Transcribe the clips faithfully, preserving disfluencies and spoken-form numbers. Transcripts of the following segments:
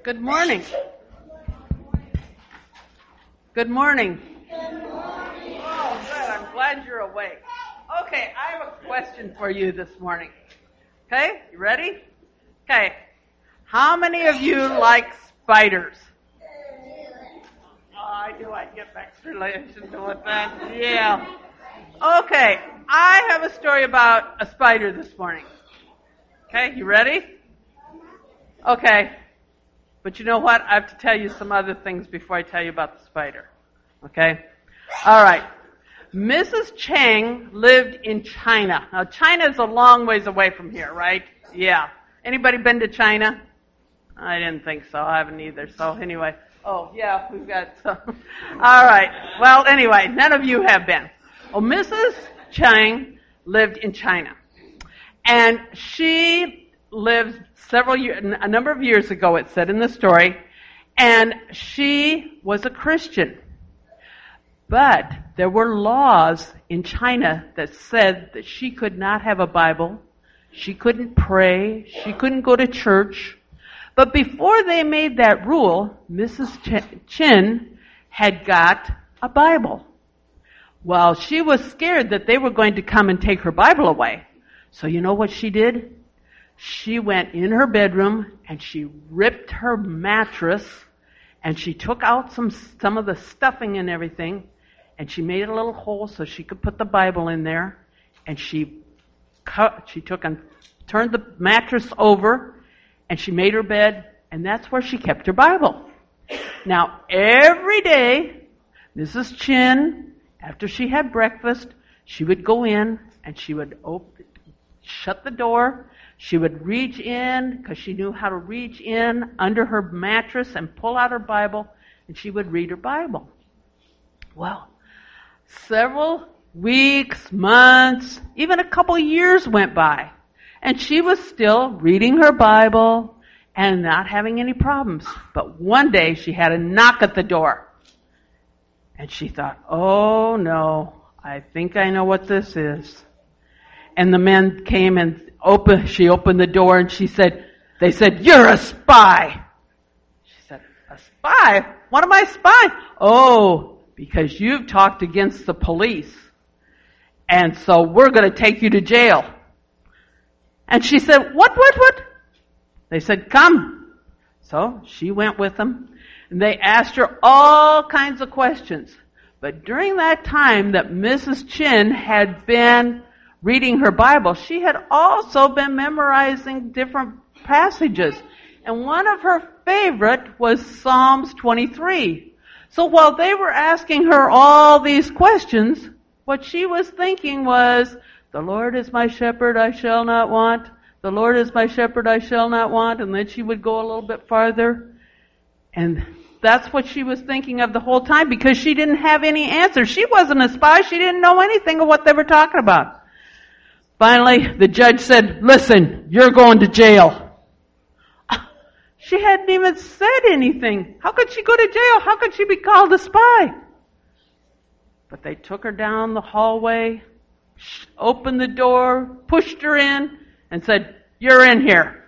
Good morning. Good morning. Good morning. Oh, good. I'm glad you're awake. Okay, I have a question for you this morning. Okay, you ready? Okay. How many of you like spiders? Oh, I knew I'd get mixed relations with that. Yeah. Okay, I have a story about a spider this morning. Okay, you ready? Okay. But you know what? I have to tell you some other things before I tell you about the spider. Okay? All right. Missus Chang lived in China. Now, China is a long ways away from here, right? Yeah. Anybody been to China? I didn't think so. I haven't either. So anyway. Oh, yeah, we've got some. All right. Well, anyway, none of you have been. Well, Missus Chang lived in China. And she lived several years, a number of years ago, it said in the story, and she was a Christian. But there were laws in China that said that she could not have a Bible, she couldn't pray, she couldn't go to church. But before they made that rule, Missus Chin had got a Bible. Well, she was scared that they were going to come and take her Bible away. So you know what she did? She went in her bedroom and she ripped her mattress and she took out some some of the stuffing and everything and she made a little hole so she could put the Bible in there, and she cut, she took and turned the mattress over and she made her bed, and that's where she kept her Bible. Now, every day, Missus Chin, after she had breakfast, she would go in and she would open, shut the door. She would reach in, because she knew how to reach in under her mattress and pull out her Bible, and she would read her Bible. Well, several weeks, months, even a couple years went by, and she was still reading her Bible and not having any problems. But one day she had a knock at the door, and she thought, oh no, I think I know what this is. And the men came and opened, she opened the door and she said, they said, you're a spy. She said, a spy? What am I spying? Oh, because you've talked against the police. And so we're going to take you to jail. And she said, what, what, what? They said, come. So she went with them and they asked her all kinds of questions. But during that time that Missus Chin had been reading her Bible, she had also been memorizing different passages. And one of her favorite was Psalms twenty-three. So while they were asking her all these questions, what she was thinking was, the Lord is my shepherd, I shall not want. The Lord is my shepherd, I shall not want. And then she would go a little bit farther. And that's what she was thinking of the whole time, because she didn't have any answers. She wasn't a spy. She didn't know anything of what they were talking about. Finally, the judge said, listen, you're going to jail. She hadn't even said anything. How could she go to jail? How could she be called a spy? But they took her down the hallway, opened the door, pushed her in, and said, you're in here.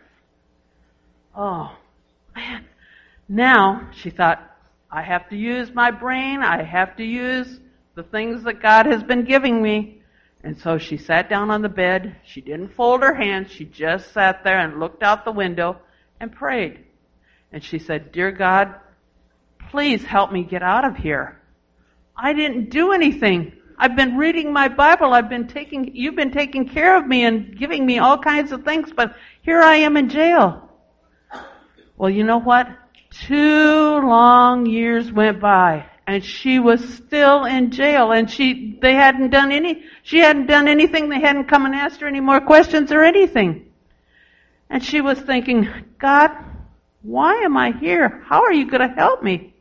Oh, man. Now, she thought, I have to use my brain. I have to use the things that God has been giving me. And so she sat down on the bed. She didn't fold her hands. She just sat there and looked out the window and prayed. And she said, dear God, please help me get out of here. I didn't do anything. I've been reading my Bible. I've been taking, you've been taking care of me and giving me all kinds of things, but here I am in jail. Well, you know what? Two long years went by. And she was still in jail, and she, they hadn't done any, she hadn't done anything. They hadn't come and asked her any more questions or anything. And she was thinking, God, why am I here? How are you going to help me?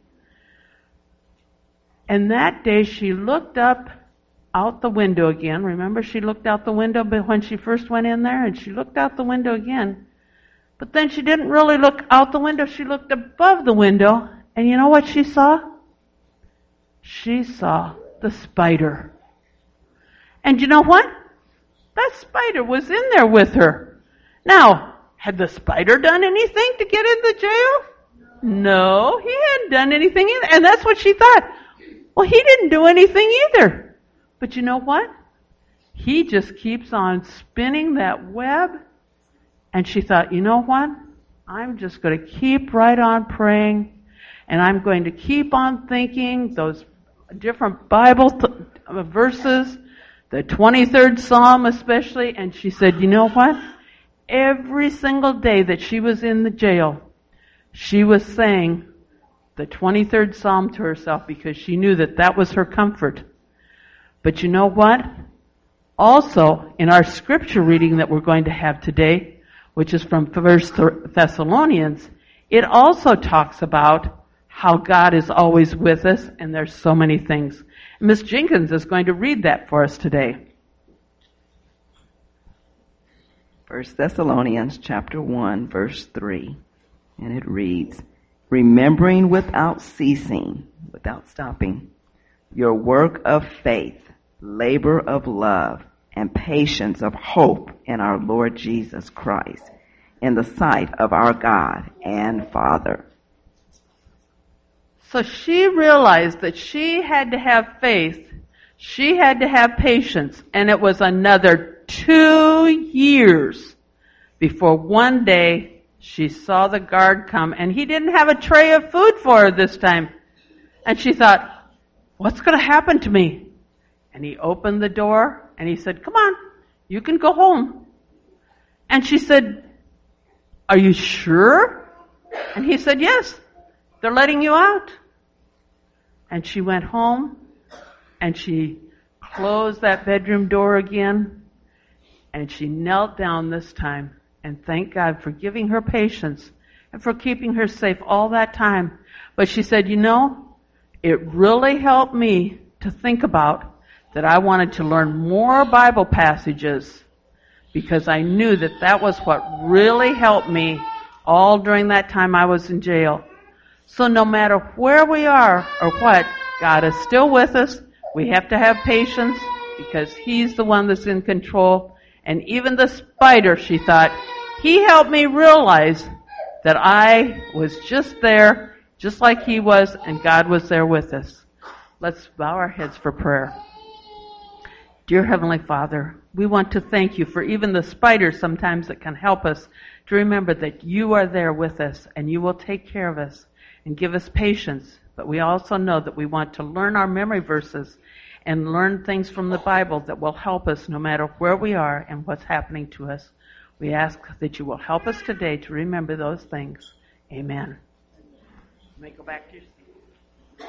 And that day she looked up out the window again. Remember, she looked out the window when she first went in there, and she looked out the window again. But then she didn't really look out the window. She looked above the window, and you know what she saw? She saw the spider. And you know what? That spider was in there with her. Now, had the spider done anything to get in the jail? No, he hadn't done anything either. And that's what she thought. Well, he didn't do anything either. But you know what? He just keeps on spinning that web. And she thought, you know what? I'm just going to keep right on praying. And I'm going to keep on thinking those different Bible th- verses, the twenty-third Psalm especially. And she said, you know what? Every single day that she was in the jail, she was saying the twenty-third Psalm to herself because she knew that that was her comfort. But you know what? Also, in our scripture reading that we're going to have today, which is from First Thessalonians, it also talks about how God is always with us, and there's so many things. Miss Jenkins is going to read that for us today. First Thessalonians chapter one, verse three, and it reads, remembering without ceasing, without stopping, your work of faith, labor of love, and patience of hope in our Lord Jesus Christ, in the sight of our God and Father. So she realized that she had to have faith, she had to have patience, and it was another two years before one day she saw the guard come, and he didn't have a tray of food for her this time. And she thought, what's going to happen to me? And he opened the door, and he said, come on, you can go home. And she said, are you sure? And he said, yes, they're letting you out. And she went home, and she closed that bedroom door again, and she knelt down this time and thanked God for giving her patience and for keeping her safe all that time. But she said, you know, it really helped me to think about that I wanted to learn more Bible passages because I knew that that was what really helped me all during that time I was in jail. So no matter where we are or what, God is still with us. We have to have patience because He's the one that's in control. And even the spider, she thought, he helped me realize that I was just there, just like he was, and God was there with us. Let's bow our heads for prayer. Dear Heavenly Father, we want to thank you for even the spiders sometimes that can help us to remember that you are there with us and you will take care of us and give us patience. But we also know that we want to learn our memory verses and learn things from the Bible that will help us no matter where we are and what's happening to us. We ask that you will help us today to remember those things. Amen. You may go back to your seat.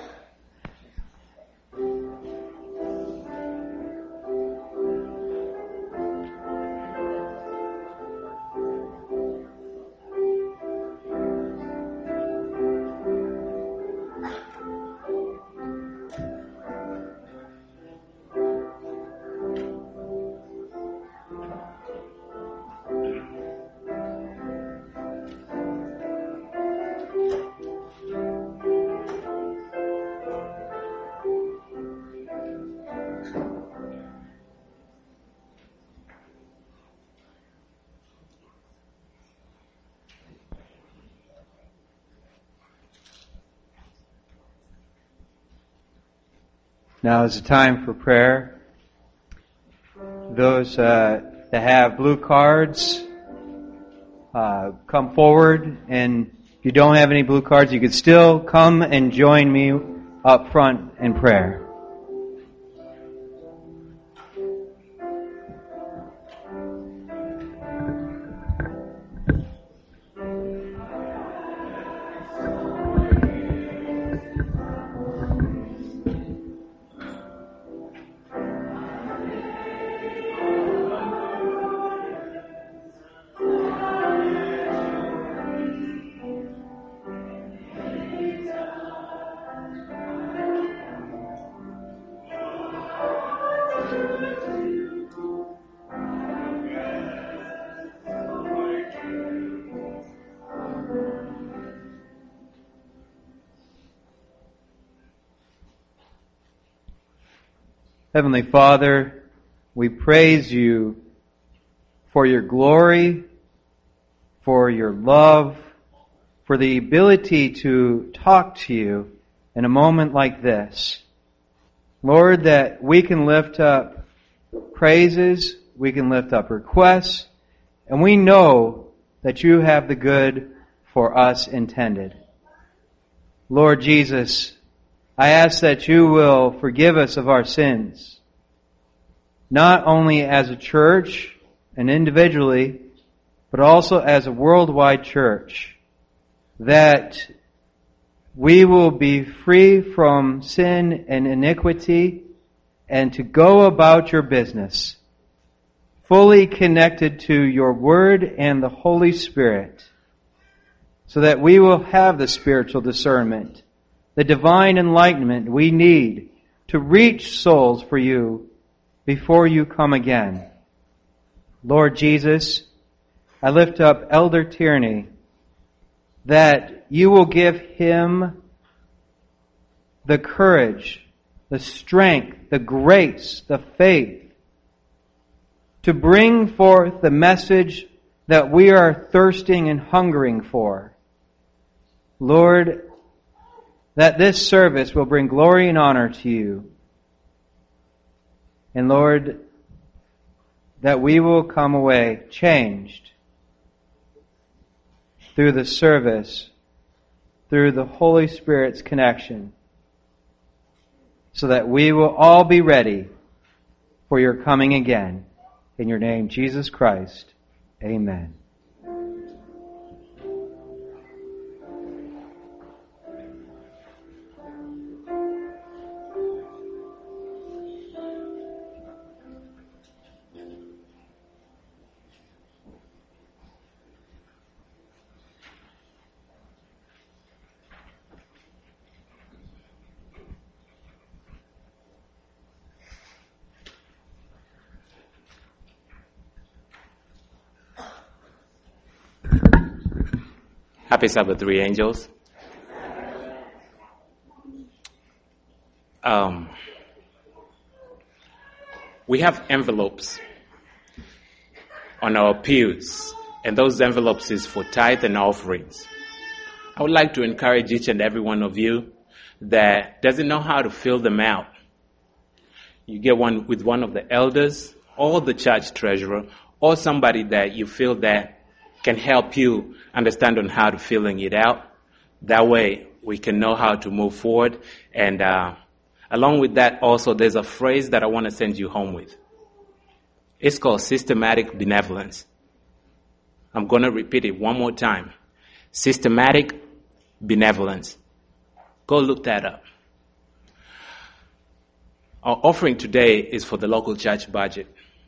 Now is the time for prayer. Those uh, that have blue cards, uh, come forward. And if you don't have any blue cards, you could still come and join me up front in prayer. Heavenly Father, we praise you for your glory, for your love, for for the ability to talk to you in a moment like this. Lord, that we can lift up praises, we can lift up requests, and we know that you have the good for us intended. Lord Jesus, I ask that you will forgive us of our sins, not only as a church and individually, but also as a worldwide church, that we will be free from sin and iniquity and to go about your business, fully connected to your Word and the Holy Spirit, so that we will have the spiritual discernment, the divine enlightenment we need to reach souls for you before you come again. Lord Jesus, I lift up Elder Tierney, that you will give him the courage, the strength, the grace, the faith to bring forth the message that we are thirsting and hungering for. Lord, that this service will bring glory and honor to you. And Lord, that we will come away changed through the service, through the Holy Spirit's connection, so that we will all be ready for your coming again. In your name, Jesus Christ. Amen. Happy Sabbath, three angels. Um, we have envelopes on our pews, and those envelopes is for tithe and offerings. I would like to encourage each and every one of you that doesn't know how to fill them out. You get one with one of the elders or the church treasurer or somebody that you feel that can help you understand on how to filling it out. That way we can know how to move forward. And uh, along with that also, there's a phrase that I want to send you home with. It's called systematic benevolence. I'm going to repeat it one more time. Systematic benevolence. Go look that up. Our offering today is for the local church budget.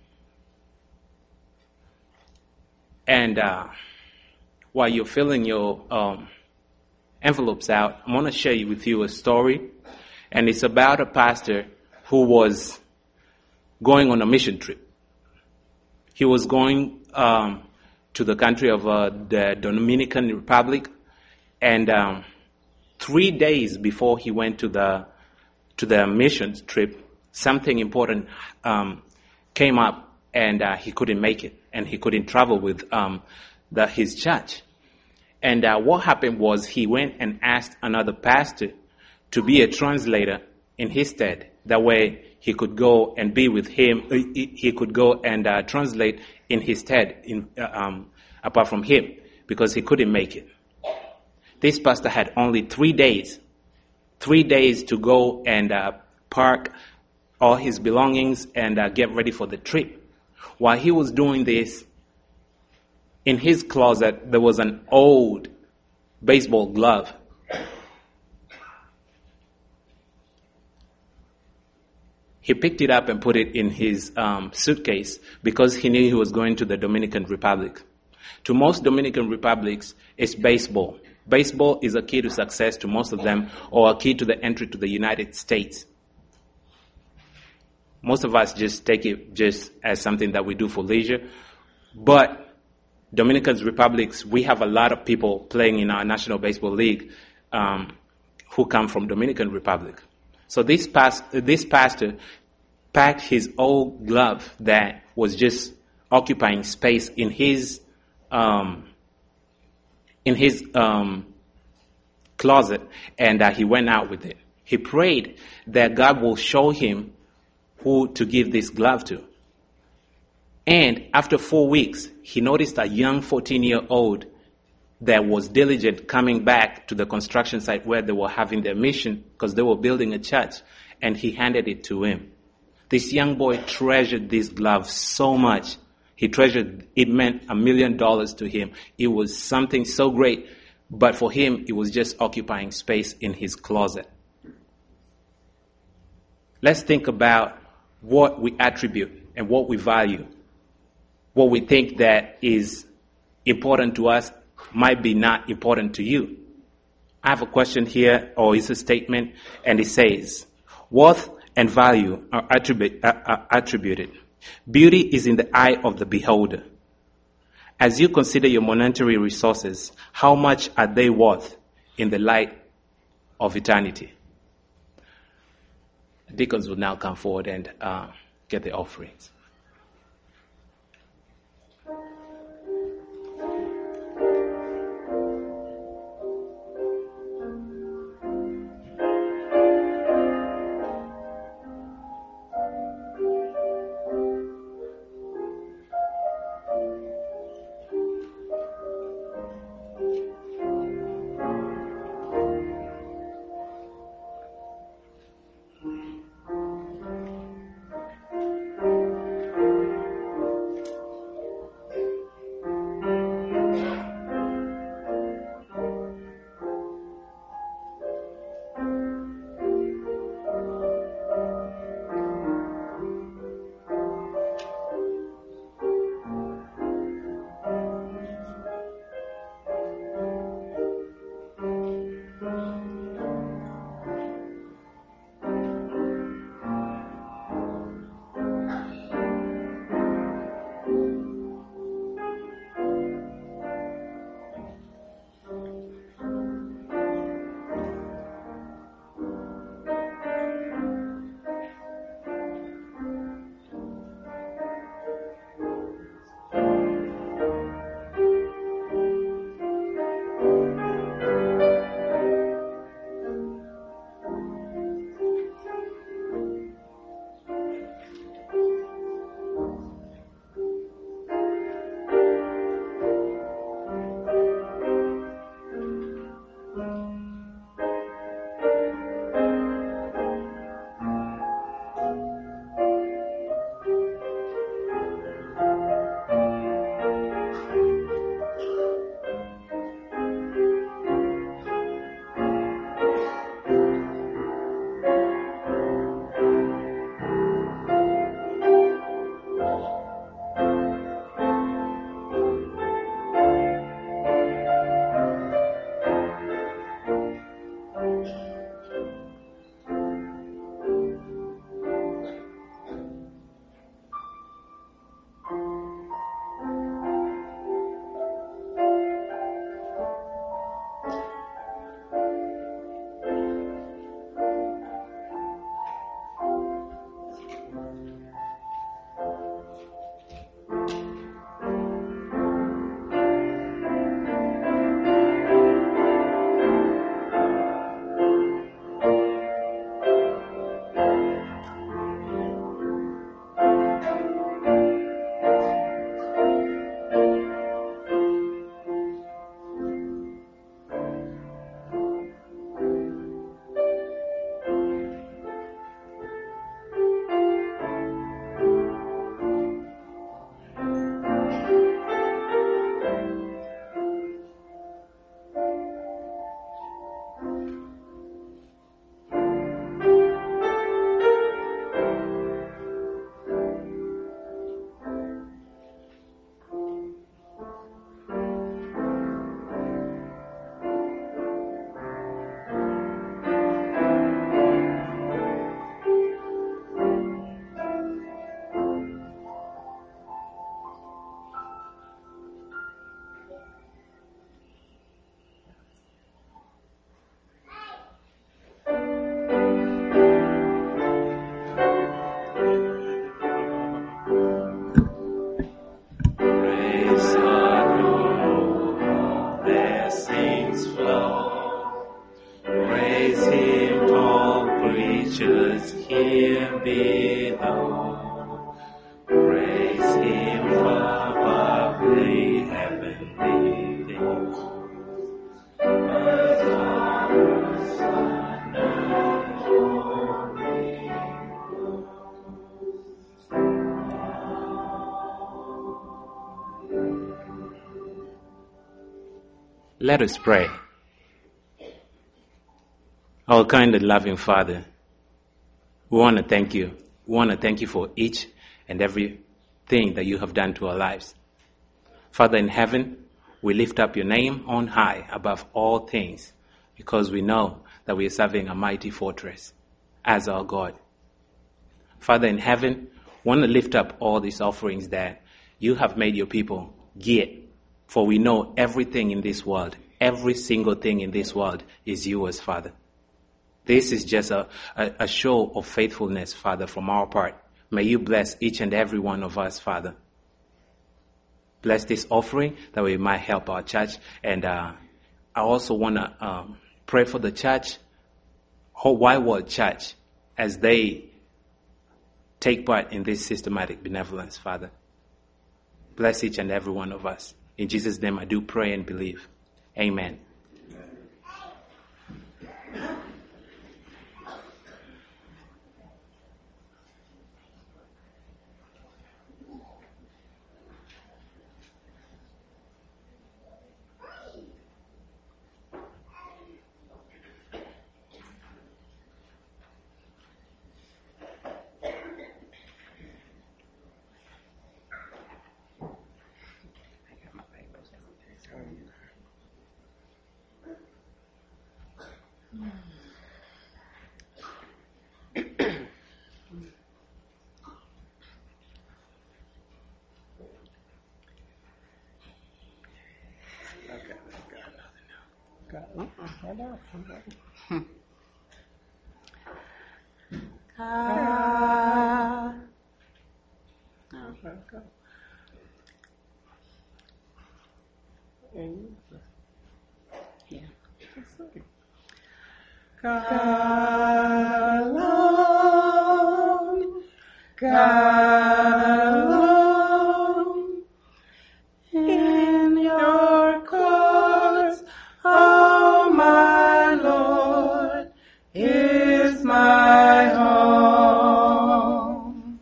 And uh, while you're filling your um, envelopes out, I want to share with you a story. And it's about a pastor who was going on a mission trip. He was going um, to the country of uh, the Dominican Republic. And um, three days before he went to the to the mission trip, something important um, came up, and uh, he couldn't make it. And he couldn't travel with um, the, his church. And uh, what happened was he went and asked another pastor to be a translator in his stead. That way he could go and be with him. He, he could go and uh, translate in his stead, in, uh, um, apart from him, because he couldn't make it. This pastor had only three days, three days to go and uh, park all his belongings and uh, get ready for the trip. While he was doing this, in his closet, there was an old baseball glove. He picked it up and put it in his um, suitcase because he knew he was going to the Dominican Republic. To most Dominican republics, it's baseball. Baseball is a key to success to most of them, or a key to the entry to the United States. Most of us just take it just as something that we do for leisure. But Dominican republics, we have a lot of people playing in our National Baseball League um, who come from Dominican Republic. So this, past, this pastor packed his old glove that was just occupying space in his um, in his um, closet, and uh, he went out with it. He prayed that God will show him who to give this glove to. And after four weeks, he noticed a young fourteen-year-old that was diligent coming back to the construction site where they were having their mission because they were building a church, and he handed it to him. This young boy treasured this glove so much. He treasured, it meant a million dollars to him. It was something so great, but for him, it was just occupying space in his closet. Let's think about what we attribute and what we value. What we think that is important to us might be not important to you. I have a question here, or it's a statement, and it says, worth and value are, attribute, are, are attributed. Beauty is in the eye of the beholder. As you consider your monetary resources, how much are they worth in the light of eternity? Deacons will now come forward and uh, get the offerings. Him below. Praise Him for lovely heavenly things. Father, Son, and Holy Ghost. Let us pray. Our kind and loving Father, we want to thank you. We want to thank you for each and every thing that you have done to our lives. Father in heaven, we lift up your name on high above all things because we know that we are serving a mighty fortress as our God. Father in heaven, we want to lift up all these offerings that you have made your people give, for we know everything in this world, every single thing in this world is yours, Father. This is just a, a, a show of faithfulness, Father, from our part. May you bless each and every one of us, Father. Bless this offering that we might help our church. And uh, I also want to um, pray for the church, whole wide world church, as they take part in this systematic benevolence, Father. Bless each and every one of us. In Jesus' name I do pray and believe. Amen. God. God alone, God alone, in your courts, oh my Lord, is my home.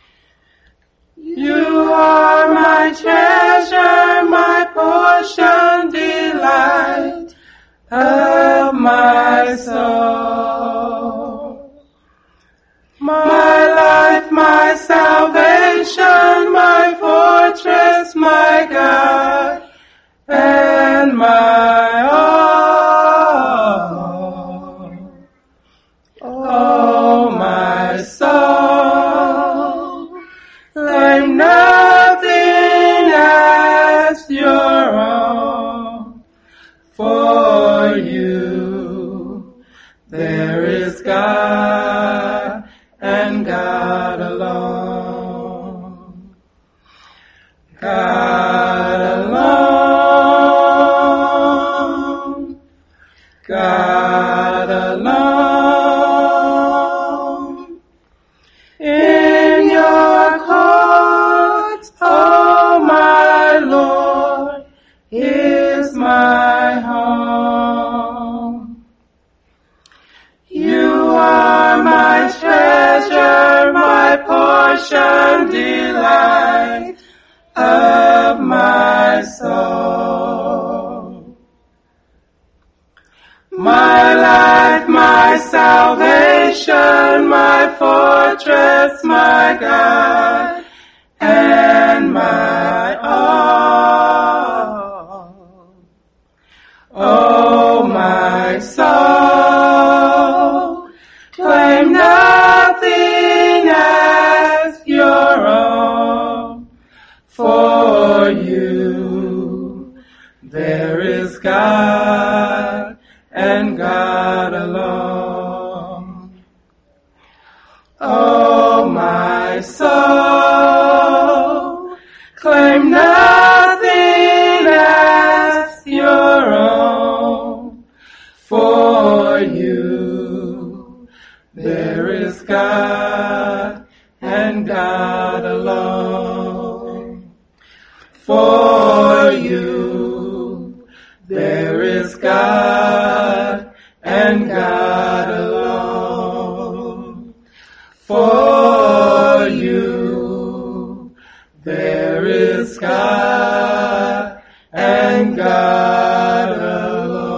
You are my treasure, my portion, delight of my soul. My life, my salvation, my fortress, my God, and my all. Oh, my soul, claim nothing as your own. For you, there is God and God alone. God alone. God alone. In your courts, oh my Lord, is my home. You are my treasure, my portion, delight of my soul. My life, my salvation, my fortress, my God, and my all. Oh, my soul, claim nothing as your own. For you, there is God and God alone. Oh, my soul, claim nothing as your own. For you, there is God and God alone.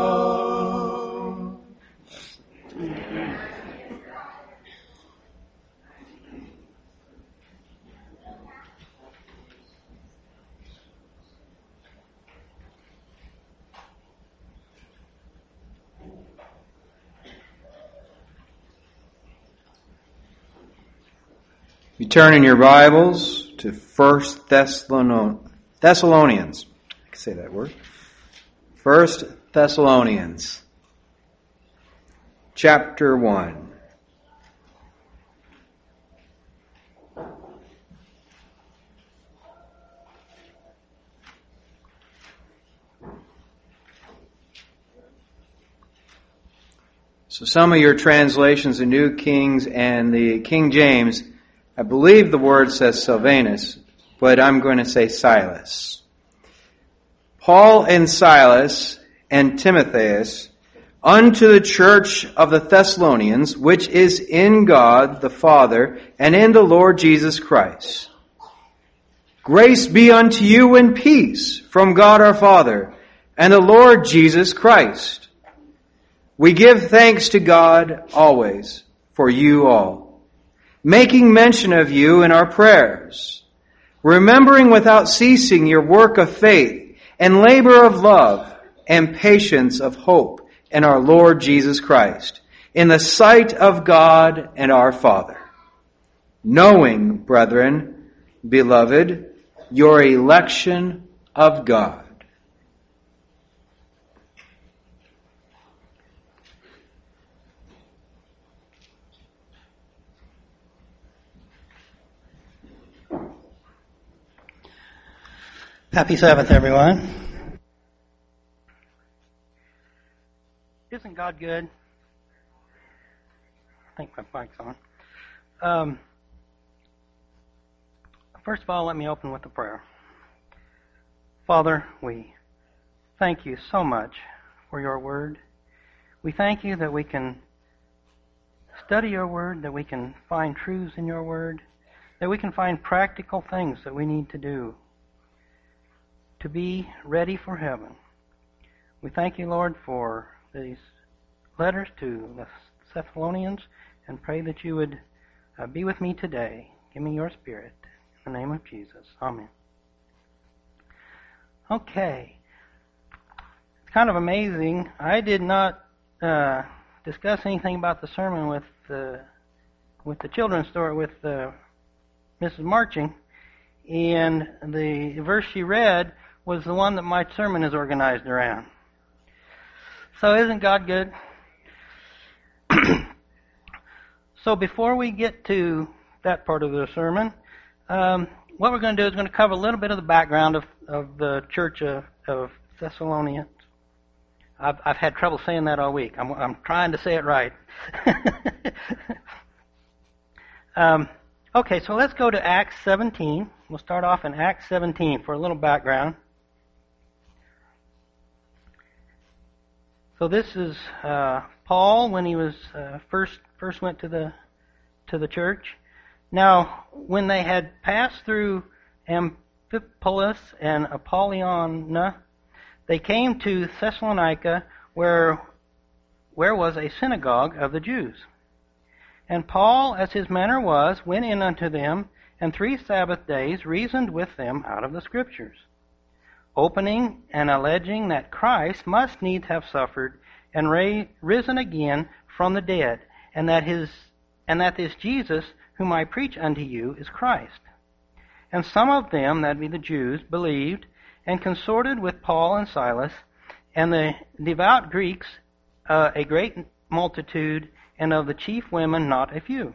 You turn in your Bibles to First Thessalonians. I can say that word. First Thessalonians, chapter one. So some of your translations, the New Kings and the King James, I believe the word says Silvanus, but I'm going to say Silas. Paul and Silas and Timotheus, unto the church of the Thessalonians, which is in God the Father and in the Lord Jesus Christ. Grace be unto you and peace from God our Father and the Lord Jesus Christ. We give thanks to God always for you all, making mention of you in our prayers, remembering without ceasing your work of faith and labor of love and patience of hope in our Lord Jesus Christ, in the sight of God and our Father. Knowing, brethren, beloved, your election of God. Happy Sabbath, everyone. Isn't God good? I think my mic's on. Um, first of all, let me open with a prayer. Father, we thank you so much for your word. We thank you that we can study your word, that we can find truths in your word, that we can find practical things that we need to do to be ready for heaven. We thank you, Lord, for these letters to the Thessalonians, and pray that you would uh, be with me today. Give me your spirit. In the name of Jesus. Amen. Okay. It's kind of amazing. I did not uh, discuss anything about the sermon with uh, with the children's story with uh, Missus Marching, and the verse she read was the one that my sermon is organized around. So isn't God good? So before we get to that part of the sermon, um, what we're going to do is going to cover a little bit of the background of, of the church of, of Thessalonians. I've, I've had trouble saying that all week. I'm, I'm trying to say it right. um, okay, so let's go to Acts seventeen. We'll start off in Acts seventeen for a little background. So this is uh, Paul when he was uh, first first went to the to the church. Now, when they had passed through Amphipolis and Apollonia, they came to Thessalonica, where where was a synagogue of the Jews. And Paul, as his manner was, went in unto them, and three Sabbath days reasoned with them out of the Scriptures, opening and alleging that Christ must needs have suffered and ra- risen again from the dead, and that his and that this Jesus whom I preach unto you is Christ. And some of them, that be the Jews, believed, and consorted with Paul and Silas, and the devout Greeks, uh, a great multitude, and of the chief women not a few.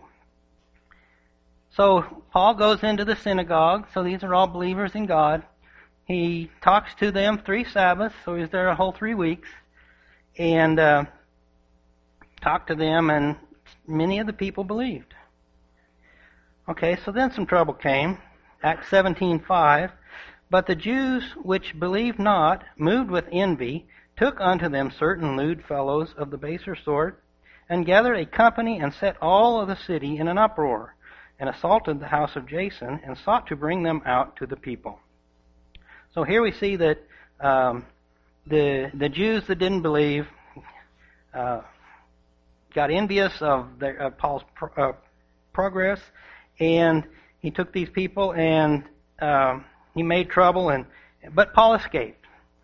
So Paul goes into the synagogue, so these are all believers in God. He talks to them three Sabbaths, so he's there a whole three weeks, and uh, talked to them, and many of the people believed. Okay, so then some trouble came. Acts seventeen five. But the Jews which believed not, moved with envy, took unto them certain lewd fellows of the baser sort, and gathered a company, and set all of the city in an uproar, and assaulted the house of Jason, and sought to bring them out to the people. So here we see that um, the the Jews that didn't believe uh, got envious of, their, of Paul's pro, uh, progress, and he took these people and um, he made trouble, and but Paul escaped.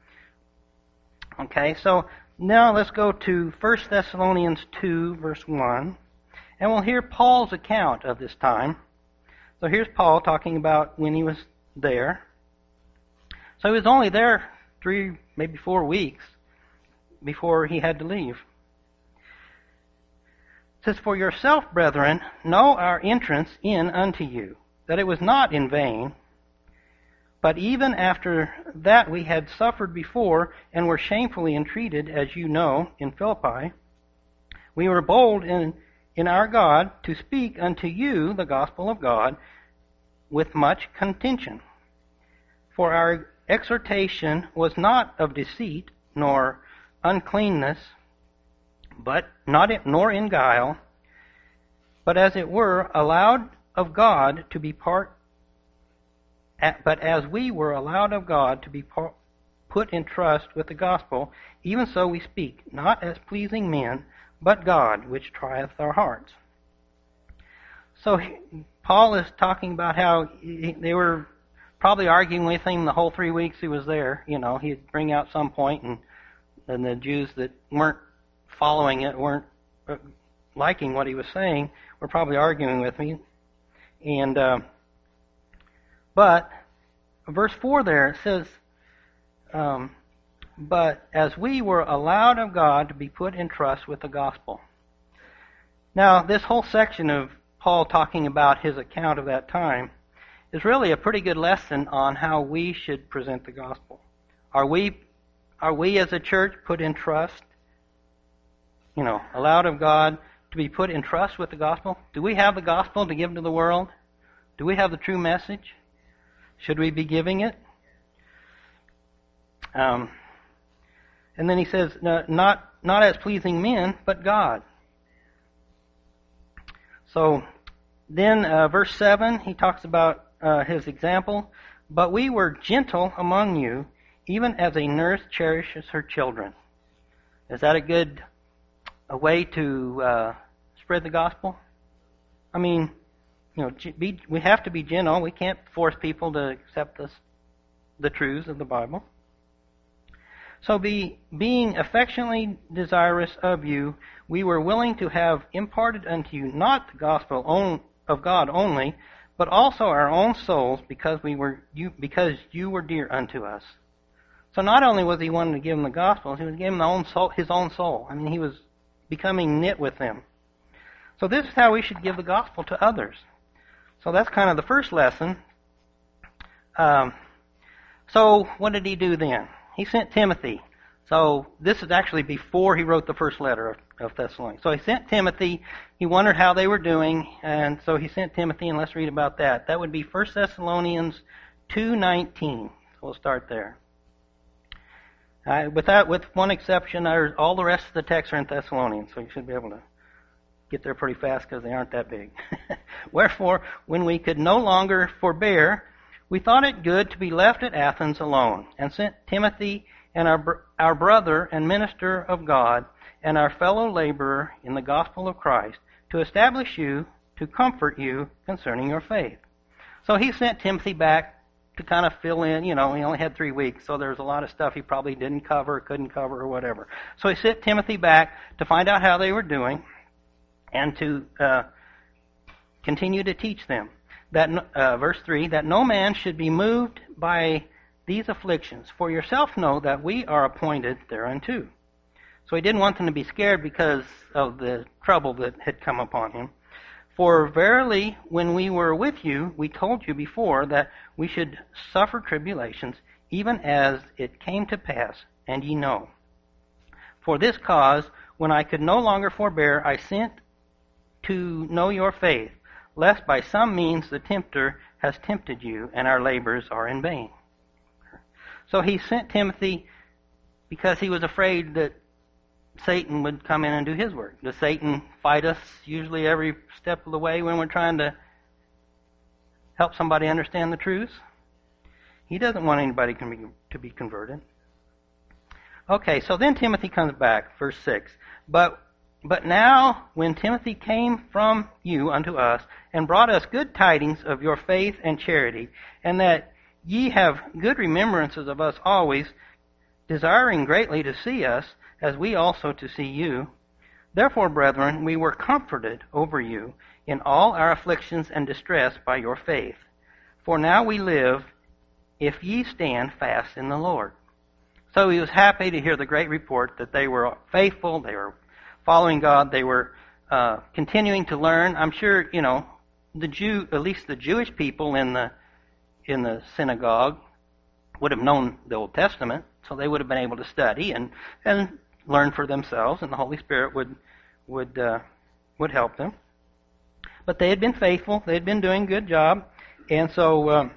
Okay, so now let's go to First Thessalonians two, verse one, and we'll hear Paul's account of this time. So here's Paul talking about when he was there. So he was only there three, maybe four weeks before he had to leave. It says, "For yourself, brethren, know our entrance in unto you, that it was not in vain. But even after that we had suffered before, and were shamefully entreated, as you know, in Philippi, we were bold in, in our God to speak unto you the gospel of God with much contention. For our exhortation was not of deceit, nor uncleanness, but not in, nor in guile, but as it were allowed of God to be part But as we were allowed of God to be put in trust with the gospel, even so we speak, not as pleasing men, but God, which trieth our hearts." So Paul is talking about how they were probably arguing with him the whole three weeks he was there. You know, he'd bring out some point, and, and the Jews that weren't following it, weren't liking what he was saying, were probably arguing with me. And... Uh, But, verse four there, it says, um, "But as we were allowed of God to be put in trust with the gospel." Now, this whole section of Paul talking about his account of that time is really a pretty good lesson on how we should present the gospel. Are we, are we as a church put in trust, you know, allowed of God to be put in trust with the gospel? Do we have the gospel to give to the world? Do we have the true message? Should we be giving it? Um, and then he says, no, not not as pleasing men, but God. So then uh, verse seven, he talks about uh, his example. "But we were gentle among you, even as a nurse cherishes her children." Is that a good a way to uh, spread the gospel? I mean... You know, be, we have to be gentle. We can't force people to accept this, the truths of the Bible. "So be, being affectionately desirous of you, we were willing to have imparted unto you not the gospel on, of God only, but also our own souls, because we were you because you were dear unto us." So not only was he wanting to give them the gospel, he was giving the own soul, his own soul. I mean, he was becoming knit with them. So this is how we should give the gospel to others. So that's kind of the first lesson. Um, so what did he do then? He sent Timothy. So this is actually before he wrote the first letter of, of Thessalonians. So he sent Timothy. He wondered how they were doing, and so he sent Timothy, and let's read about that. That would be First Thessalonians two nineteen. So we'll start there. Uh, with that, with one exception, all the rest of the texts are in Thessalonians, so you should be able to get there pretty fast because they aren't that big. "Wherefore, when we could no longer forbear, we thought it good to be left at Athens alone, and sent Timothy and our our brother and minister of God, and our fellow laborer in the gospel of Christ, to establish you, to comfort you concerning your faith." So he sent Timothy back to kind of fill in. You know, he only had three weeks, so there's a lot of stuff he probably didn't cover, couldn't cover, or whatever. So he sent Timothy back to find out how they were doing, and to uh, continue to teach them. That uh, verse three, "That no man should be moved by these afflictions. For yourself know that we are appointed thereunto." So he didn't want them to be scared because of the trouble that had come upon him. "For verily, when we were with you, we told you before that we should suffer tribulations, even as it came to pass, and ye know. For this cause, when I could no longer forbear, I sent to know your faith, lest by some means the tempter has tempted you, and our labors are in vain." So he sent Timothy because he was afraid that Satan would come in and do his work. Does Satan fight us usually every step of the way when we're trying to help somebody understand the truth? He doesn't want anybody to be converted. Okay, so then Timothy comes back, verse six. But but now when Timothy came from you unto us, and brought us good tidings of your faith and charity, and that ye have good remembrances of us always, desiring greatly to see us, as we also to see you. Therefore, brethren, we were comforted over you in all our afflictions and distress by your faith. For now we live, if ye stand fast in the Lord. So he was happy to hear the great report that they were faithful, they were following God, they were uh, continuing to learn. I'm sure, you know, the Jew, at least the Jewish people in the in the synagogue would have known the Old Testament, so they would have been able to study and and learn for themselves, and the Holy Spirit would would uh, would help them. But they had been faithful; they had been doing a good job, and so um,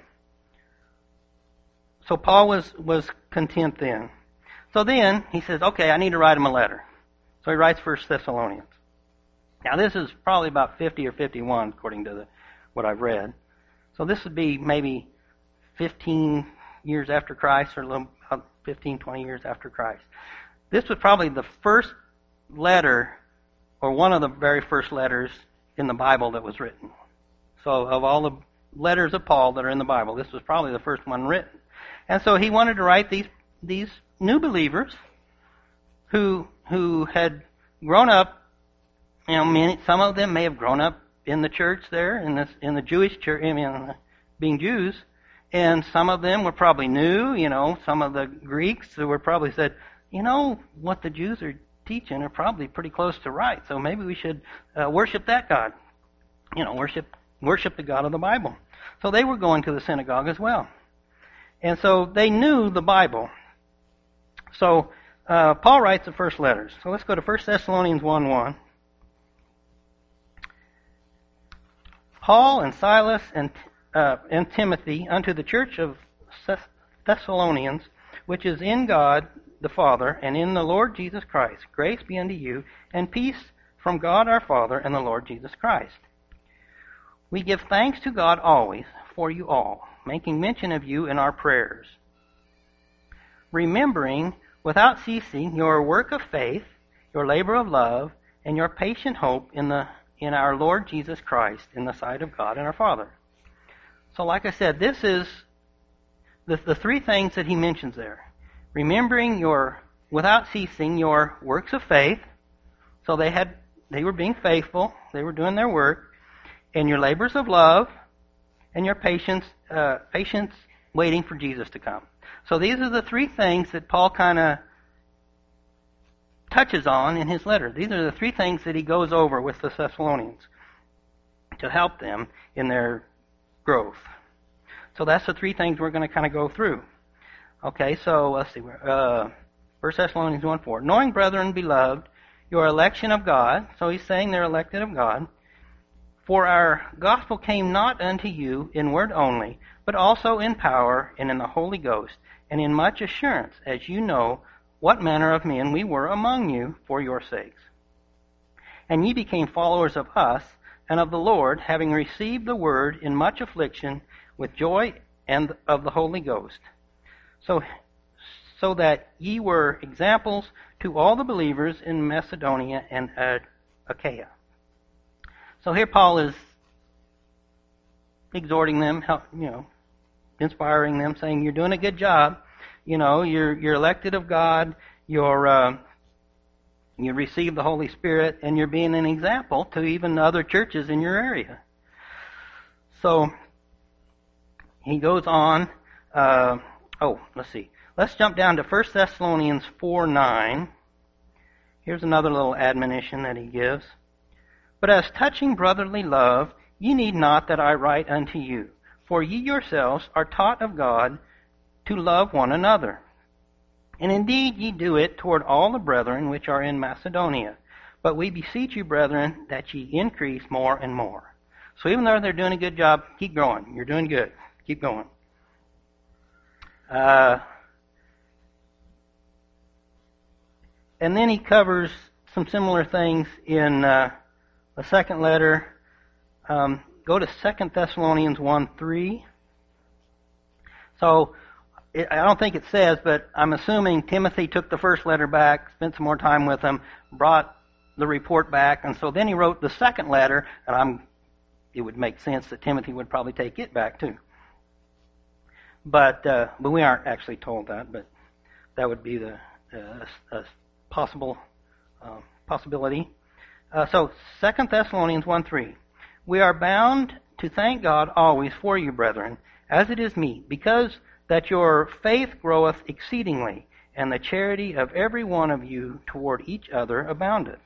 so Paul was was content then. So then he says, "Okay, I need to write him a letter." So he writes First Thessalonians. Now this is probably about fifty or fifty-one, according to the, what I've read. So this would be maybe fifteen years after Christ, or a little fifteen, twenty years after Christ. This was probably the first letter, or one of the very first letters in the Bible that was written. So of all the letters of Paul that are in the Bible, this was probably the first one written. And so he wanted to write these these new believers who who had grown up. You know, many, some of them may have grown up in the church there, in this in the Jewish church, I mean, being Jews, and some of them were probably new. You know, some of the Greeks who were probably said, you know, what the Jews are teaching are probably pretty close to right, so maybe we should uh, worship that God. You know, worship worship the God of the Bible. So they were going to the synagogue as well. And so they knew the Bible. So uh, Paul writes the first letters. So let's go to First Thessalonians one one. Paul and Silas and uh, and Timothy unto the church of Thessalonians, which is in God the Father, and in the Lord Jesus Christ. Grace be unto you, and peace from God our Father and the Lord Jesus Christ. We give thanks to God always for you all, making mention of you in our prayers, remembering without ceasing your work of faith, your labor of love, and your patient hope in the in our Lord Jesus Christ, in the sight of God and our Father. So like I said, this is the, the three things that he mentions there. Remembering your, without ceasing, your works of faith. So they had, they were being faithful, they were doing their work, and your labors of love, and your patience, uh, patience waiting for Jesus to come. So these are the three things that Paul kind of touches on in his letter. These are the three things that he goes over with the Thessalonians to help them in their growth. So that's the three things we're going to kind of go through. Okay, so let's see. Uh, First Thessalonians one four. Knowing, brethren, beloved, your election of God. So he's saying they're elected of God. For our gospel came not unto you in word only, but also in power and in the Holy Ghost, and in much assurance, as you know what manner of men we were among you for your sakes. And ye became followers of us and of the Lord, having received the word in much affliction with joy and of the Holy Ghost. So, so that ye were examples to all the believers in Macedonia and uh, Achaia. So here Paul is exhorting them, help, you know, inspiring them, saying, "You're doing a good job. You know, you're you're elected of God. You're uh, you receive the Holy Spirit, and you're being an example to even other churches in your area." So he goes on. Uh, oh, let's see. Let's jump down to First Thessalonians four nine. Here's another little admonition that he gives. But as touching brotherly love, ye need not that I write unto you, for ye yourselves are taught of God to love one another. And indeed ye do it toward all the brethren which are in Macedonia. But we beseech you, brethren, that ye increase more and more. So even though they're doing a good job, keep growing. You're doing good. Keep going. Uh, and then he covers some similar things in uh, the second letter. Um, go to Second Thessalonians one three. So it, I don't think it says, but I'm assuming Timothy took the first letter back, spent some more time with him, brought the report back, and so then he wrote the second letter, and I'm, it would make sense that Timothy would probably take it back too. But uh, but we aren't actually told that, but that would be the uh, a possible uh, possibility. Uh, so Second Thessalonians one three, we are bound to thank God always for you, brethren, as it is meet, because that your faith groweth exceedingly, and the charity of every one of you toward each other aboundeth,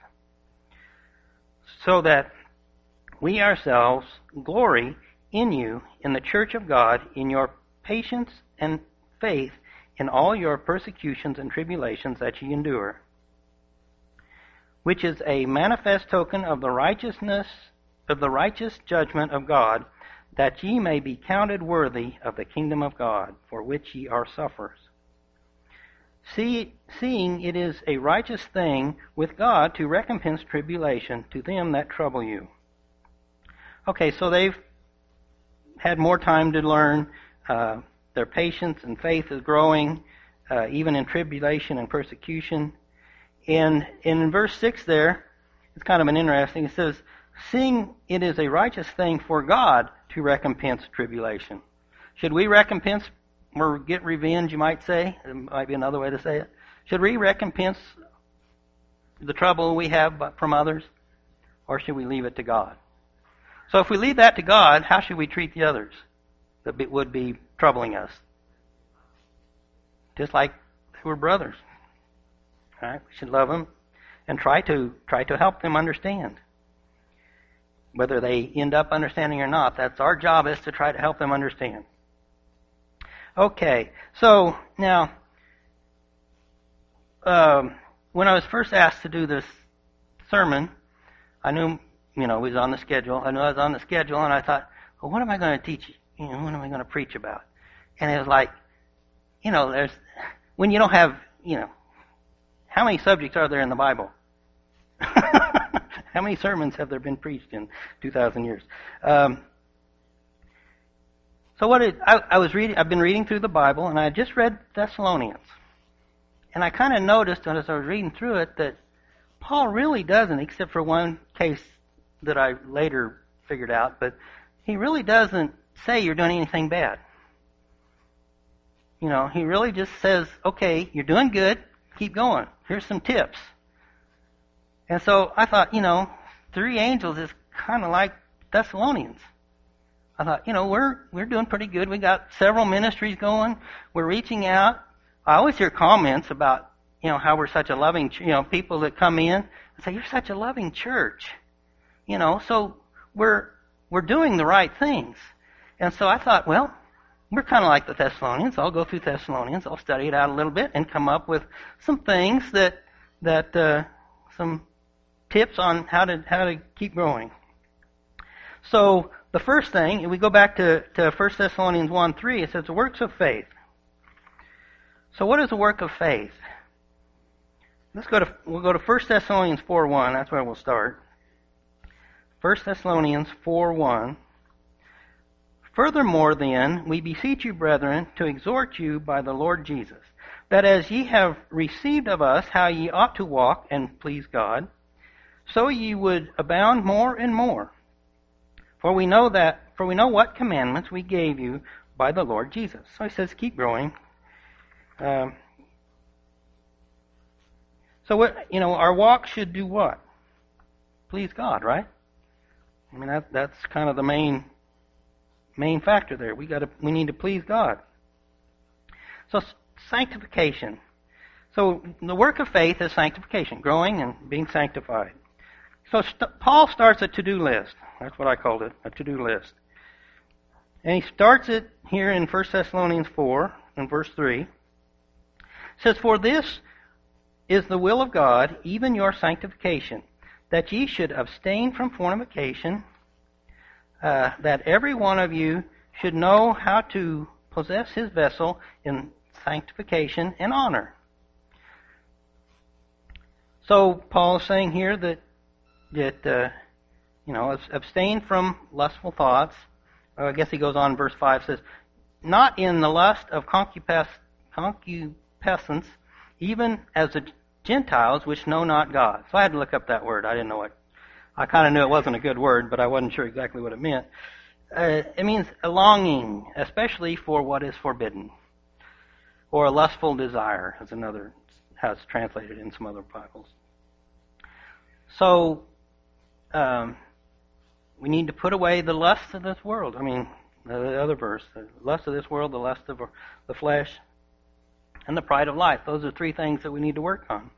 so that we ourselves glory in you in the church of God, in your patience and faith in all your persecutions and tribulations that ye endure, which is a manifest token of the righteousness of the righteous judgment of God, that ye may be counted worthy of the kingdom of God, for which ye are sufferers. See, seeing it is a righteous thing with God to recompense tribulation to them that trouble you. Okay, so they've had more time to learn. Uh, their patience and faith is growing, uh, even in tribulation and persecution. And, and in verse six there, it's kind of an interesting, it says, seeing it is a righteous thing for God to recompense tribulation. Should we recompense or get revenge, you might say? It might be another way to say it. Should we recompense the trouble we have from others? Or should we leave it to God? So if we leave that to God, how should we treat the others that would be troubling us? Just like they were brothers. All right? We should love them and try to try to help them understand. Whether they end up understanding or not, that's our job, is to try to help them understand. Okay, so now, um, when I was first asked to do this sermon, I knew, you know, it was on the schedule. I knew I was on the schedule, and I thought, well, what am I going to teach? You know, what am I going to preach about? And it was like, you know, there's when you don't have, you know, how many subjects are there in the Bible? How many sermons have there been preached in two thousand years? Um, so what did, I, I was reading, I've been reading through the Bible, and I just read Thessalonians. And I kind of noticed as I was reading through it that Paul really doesn't, except for one case that I later figured out, but he really doesn't say you're doing anything bad. You know, he really just says, okay, you're doing good, keep going. Here's some tips. And so I thought, you know, three angels is kind of like Thessalonians. I thought, you know, we're we're doing pretty good. We got several ministries going. We're reaching out. I always hear comments about, you know, how we're such a loving, you know, people that come in and say, you're such a loving church. You know, so we're we're doing the right things. And so I thought, well, we're kind of like the Thessalonians. I'll go through Thessalonians. I'll study it out a little bit and come up with some things that that uh, some tips on how to how to keep growing. So the first thing, if we go back to, to First Thessalonians one three, it says the works of faith. So what is the work of faith? Let's go to we'll go to First Thessalonians four one. That's where we'll start. First Thessalonians four one. Furthermore, then, we beseech you, brethren, to exhort you by the Lord Jesus, that as ye have received of us how ye ought to walk and please God, so ye would abound more and more. For we know that, for we know what commandments we gave you by the Lord Jesus. So he says, keep growing. Um, so what, you know, our walk should do what? Please God, right? I mean, that that's kind of the main main factor there. We got to we need to please God. So sanctification. So the work of faith is sanctification, growing and being sanctified. So st- Paul starts a to-do list. That's what I called it, a to-do list. And he starts it here in First Thessalonians four, in verse three. It says, for this is the will of God, even your sanctification, that ye should abstain from fornication, uh, that every one of you should know how to possess his vessel in sanctification and honor. So Paul is saying here that that uh, you know, abstain from lustful thoughts. Uh, I guess he goes on in verse five, says, not in the lust of concupiscence, even as the Gentiles which know not God. So I had to look up that word. I didn't know it. I kind of knew it wasn't a good word, but I wasn't sure exactly what it meant. Uh, it means a longing, especially for what is forbidden, or a lustful desire, as another has translated in some other Bibles. So um, we need to put away the lusts of this world. I mean, the other verse, the lust of this world, the lust of the flesh, and the pride of life. Those are three things that we need to work on.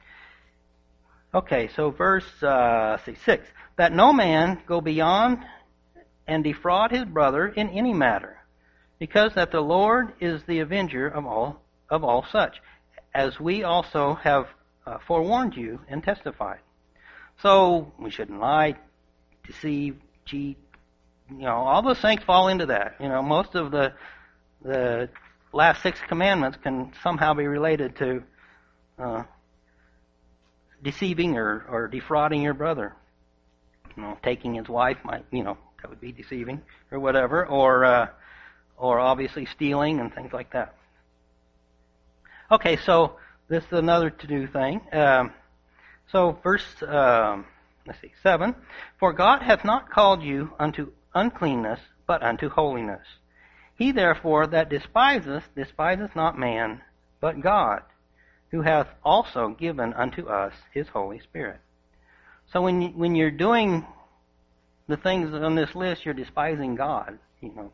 Okay, so verse uh, let's see, six. That no man go beyond and defraud his brother in any matter, because that the Lord is the avenger of all of all such, as we also have uh, forewarned you and testified. So we shouldn't lie, deceive, cheat. You know, all those things fall into that. You know, most of the the last six commandments can somehow be related to uh, deceiving or, or defrauding your brother. You know, taking his wife might, you know, that would be deceiving or whatever, or uh, or obviously stealing and things like that. Okay, so this is another to-do thing. Um, so verse, um, let's see, seven. For God hath not called you unto uncleanness, but unto holiness. He therefore that despiseth, despiseth not man, but God, who hath also given unto us his Holy Spirit. So when you, when you're doing the things on this list, you're despising God, you know.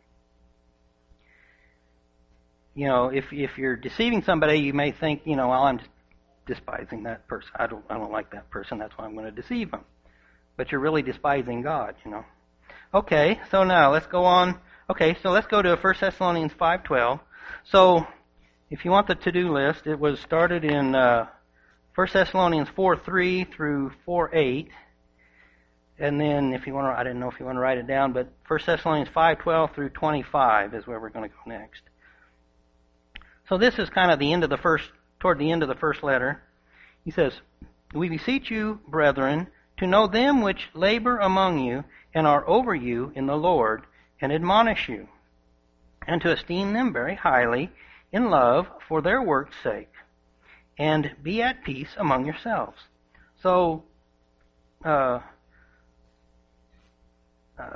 You know, if if you're deceiving somebody, you may think, you know, well, I'm just despising that person. I don't I don't like that person. That's why I'm going to deceive them. But you're really despising God, you know. Okay, so now let's go on. Okay, so let's go to First Thessalonians five twelve. So if you want the to-do list, it was started in uh, First Thessalonians four three through four eight. And then if you want to, I didn't know if you want to write it down, but First Thessalonians five twelve through twenty-five is where we're going to go next. So this is kind of the end of the first, toward the end of the first letter. He says, We beseech you, brethren, to know them which labor among you and are over you in the Lord, and admonish you, and to esteem them very highly in love for their work's sake, and be at peace among yourselves. So, uh, uh,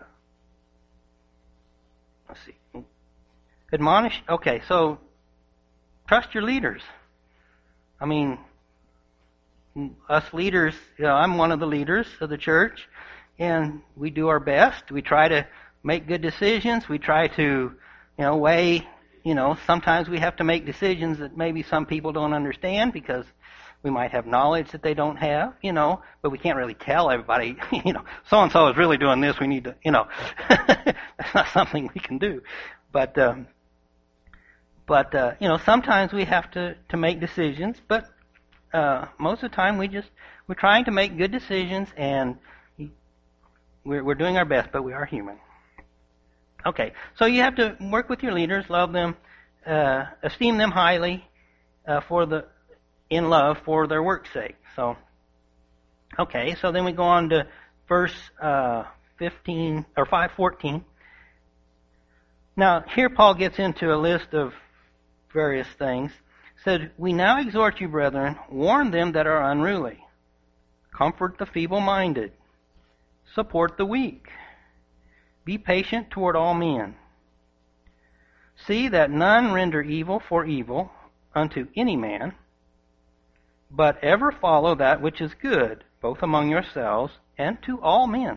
let's see. Admonish, okay, so trust your leaders. I mean, us leaders, you know, I'm one of the leaders of the church, and we do our best. We try to make good decisions. We try to, you know, weigh, you know, sometimes we have to make decisions that maybe some people don't understand because we might have knowledge that they don't have, you know, but we can't really tell everybody, you know, so-and-so is really doing this, we need to, you know, that's not something we can do. But, um, but, uh, you know, sometimes we have to, to make decisions, but, uh, most of the time we just, we're trying to make good decisions and we're, we're doing our best, but we are human. Okay, so you have to work with your leaders, love them, uh, esteem them highly, uh, for the, in love for their work's sake. So, okay, so then we go on to verse, uh, fifteen, or five fourteen. Now, here Paul gets into a list of various things. Said, We now exhort you, brethren, warn them that are unruly. Comfort the feeble-minded. Support the weak. Be patient toward all men. See that none render evil for evil unto any man, but ever follow that which is good, both among yourselves and to all men.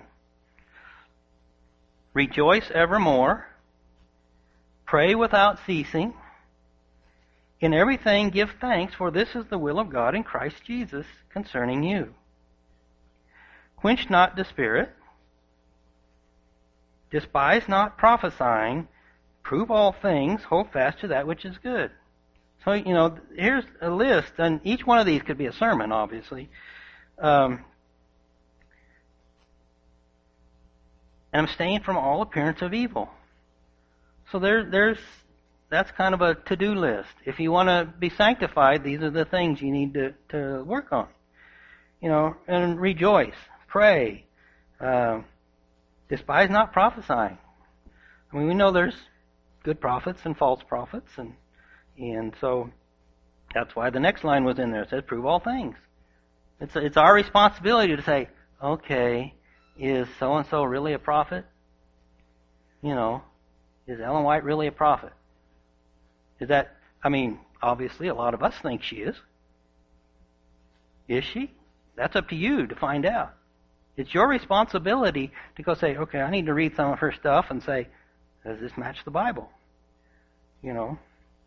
Rejoice evermore. Pray without ceasing. In everything give thanks, for this is the will of God in Christ Jesus concerning you. Quench not the spirit. Despise not prophesying. Prove all things. Hold fast to that which is good. So, you know, here's a list, and each one of these could be a sermon, obviously. Um, and abstain from all appearance of evil. So there, there's that's kind of a to-do list. If you want to be sanctified, these are the things you need to, to work on. You know, and rejoice, pray, uh, despise not prophesying. I mean, we know there's good prophets and false prophets, and and so that's why the next line was in there. It says, prove all things. It's it's our responsibility to say, okay, is so-and-so really a prophet? You know, is Ellen White really a prophet? Is that, I mean, obviously a lot of us think she is. Is she? That's up to you to find out. It's your responsibility to go say, okay, I need to read some of her stuff and say, does this match the Bible? You know?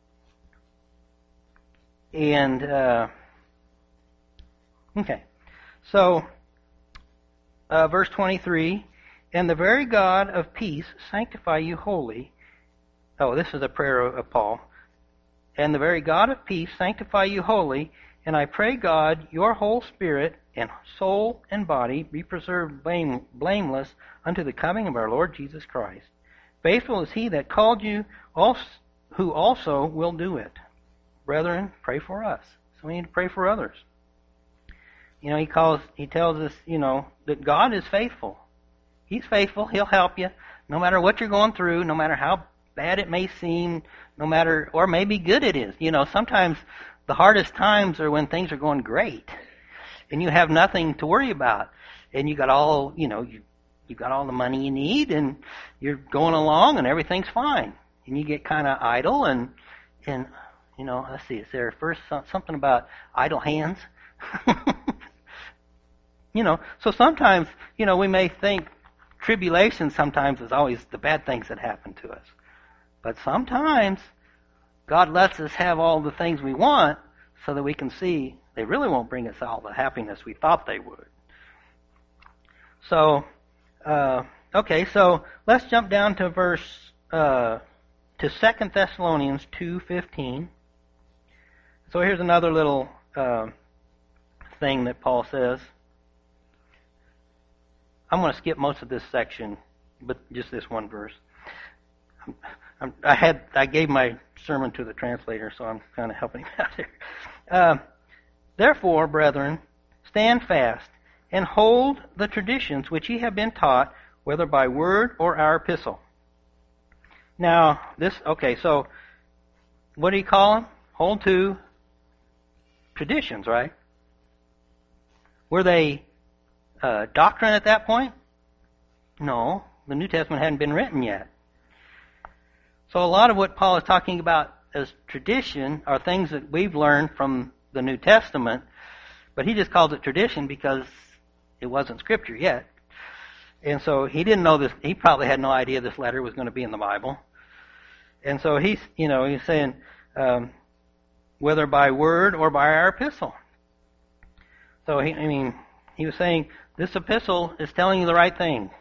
And, uh, okay. So, uh, verse twenty-three, and the very God of peace sanctify you wholly. Oh, this is a prayer of, of Paul. And the very God of peace sanctify you wholly, and I pray God your whole spirit and soul and body be preserved blame, blameless unto the coming of our Lord Jesus Christ. Faithful is he that called you, also, who also will do it. Brethren, pray for us. So we need to pray for others. You know, he calls, he tells us, you know, that God is faithful. He's faithful. He'll help you, no matter what you're going through, no matter how bad it may seem, no matter, or maybe good it is. You know, sometimes the hardest times are when things are going great, and you have nothing to worry about, and you got all, you know, you you got all the money you need, and you're going along, and everything's fine, and you get kind of idle, and and you know, let's see, is there first something about idle hands? You know, so sometimes, you know, we may think tribulation sometimes is always the bad things that happen to us. But sometimes God lets us have all the things we want so that we can see they really won't bring us all the happiness we thought they would. So, uh, okay, so let's jump down to verse, uh, to Second Thessalonians two fifteen. So here's another little uh, thing that Paul says. I'm going to skip most of this section, but just this one verse. I'm, I had I gave my sermon to the translator, so I'm kind of helping him out here. Uh, Therefore, brethren, stand fast and hold the traditions which ye have been taught, whether by word or our epistle. Now, this okay. So, what do you call them? Hold to traditions, right? Were they Uh, doctrine at that point? No, the New Testament hadn't been written yet. So a lot of what Paul is talking about as tradition are things that we've learned from the New Testament, but he just calls it tradition because it wasn't Scripture yet. And so he didn't know this, he probably had no idea this letter was going to be in the Bible. And so he's, you know, he's saying, um, whether by word or by our epistle. So he, I mean, he was saying, this epistle is telling you the right thing.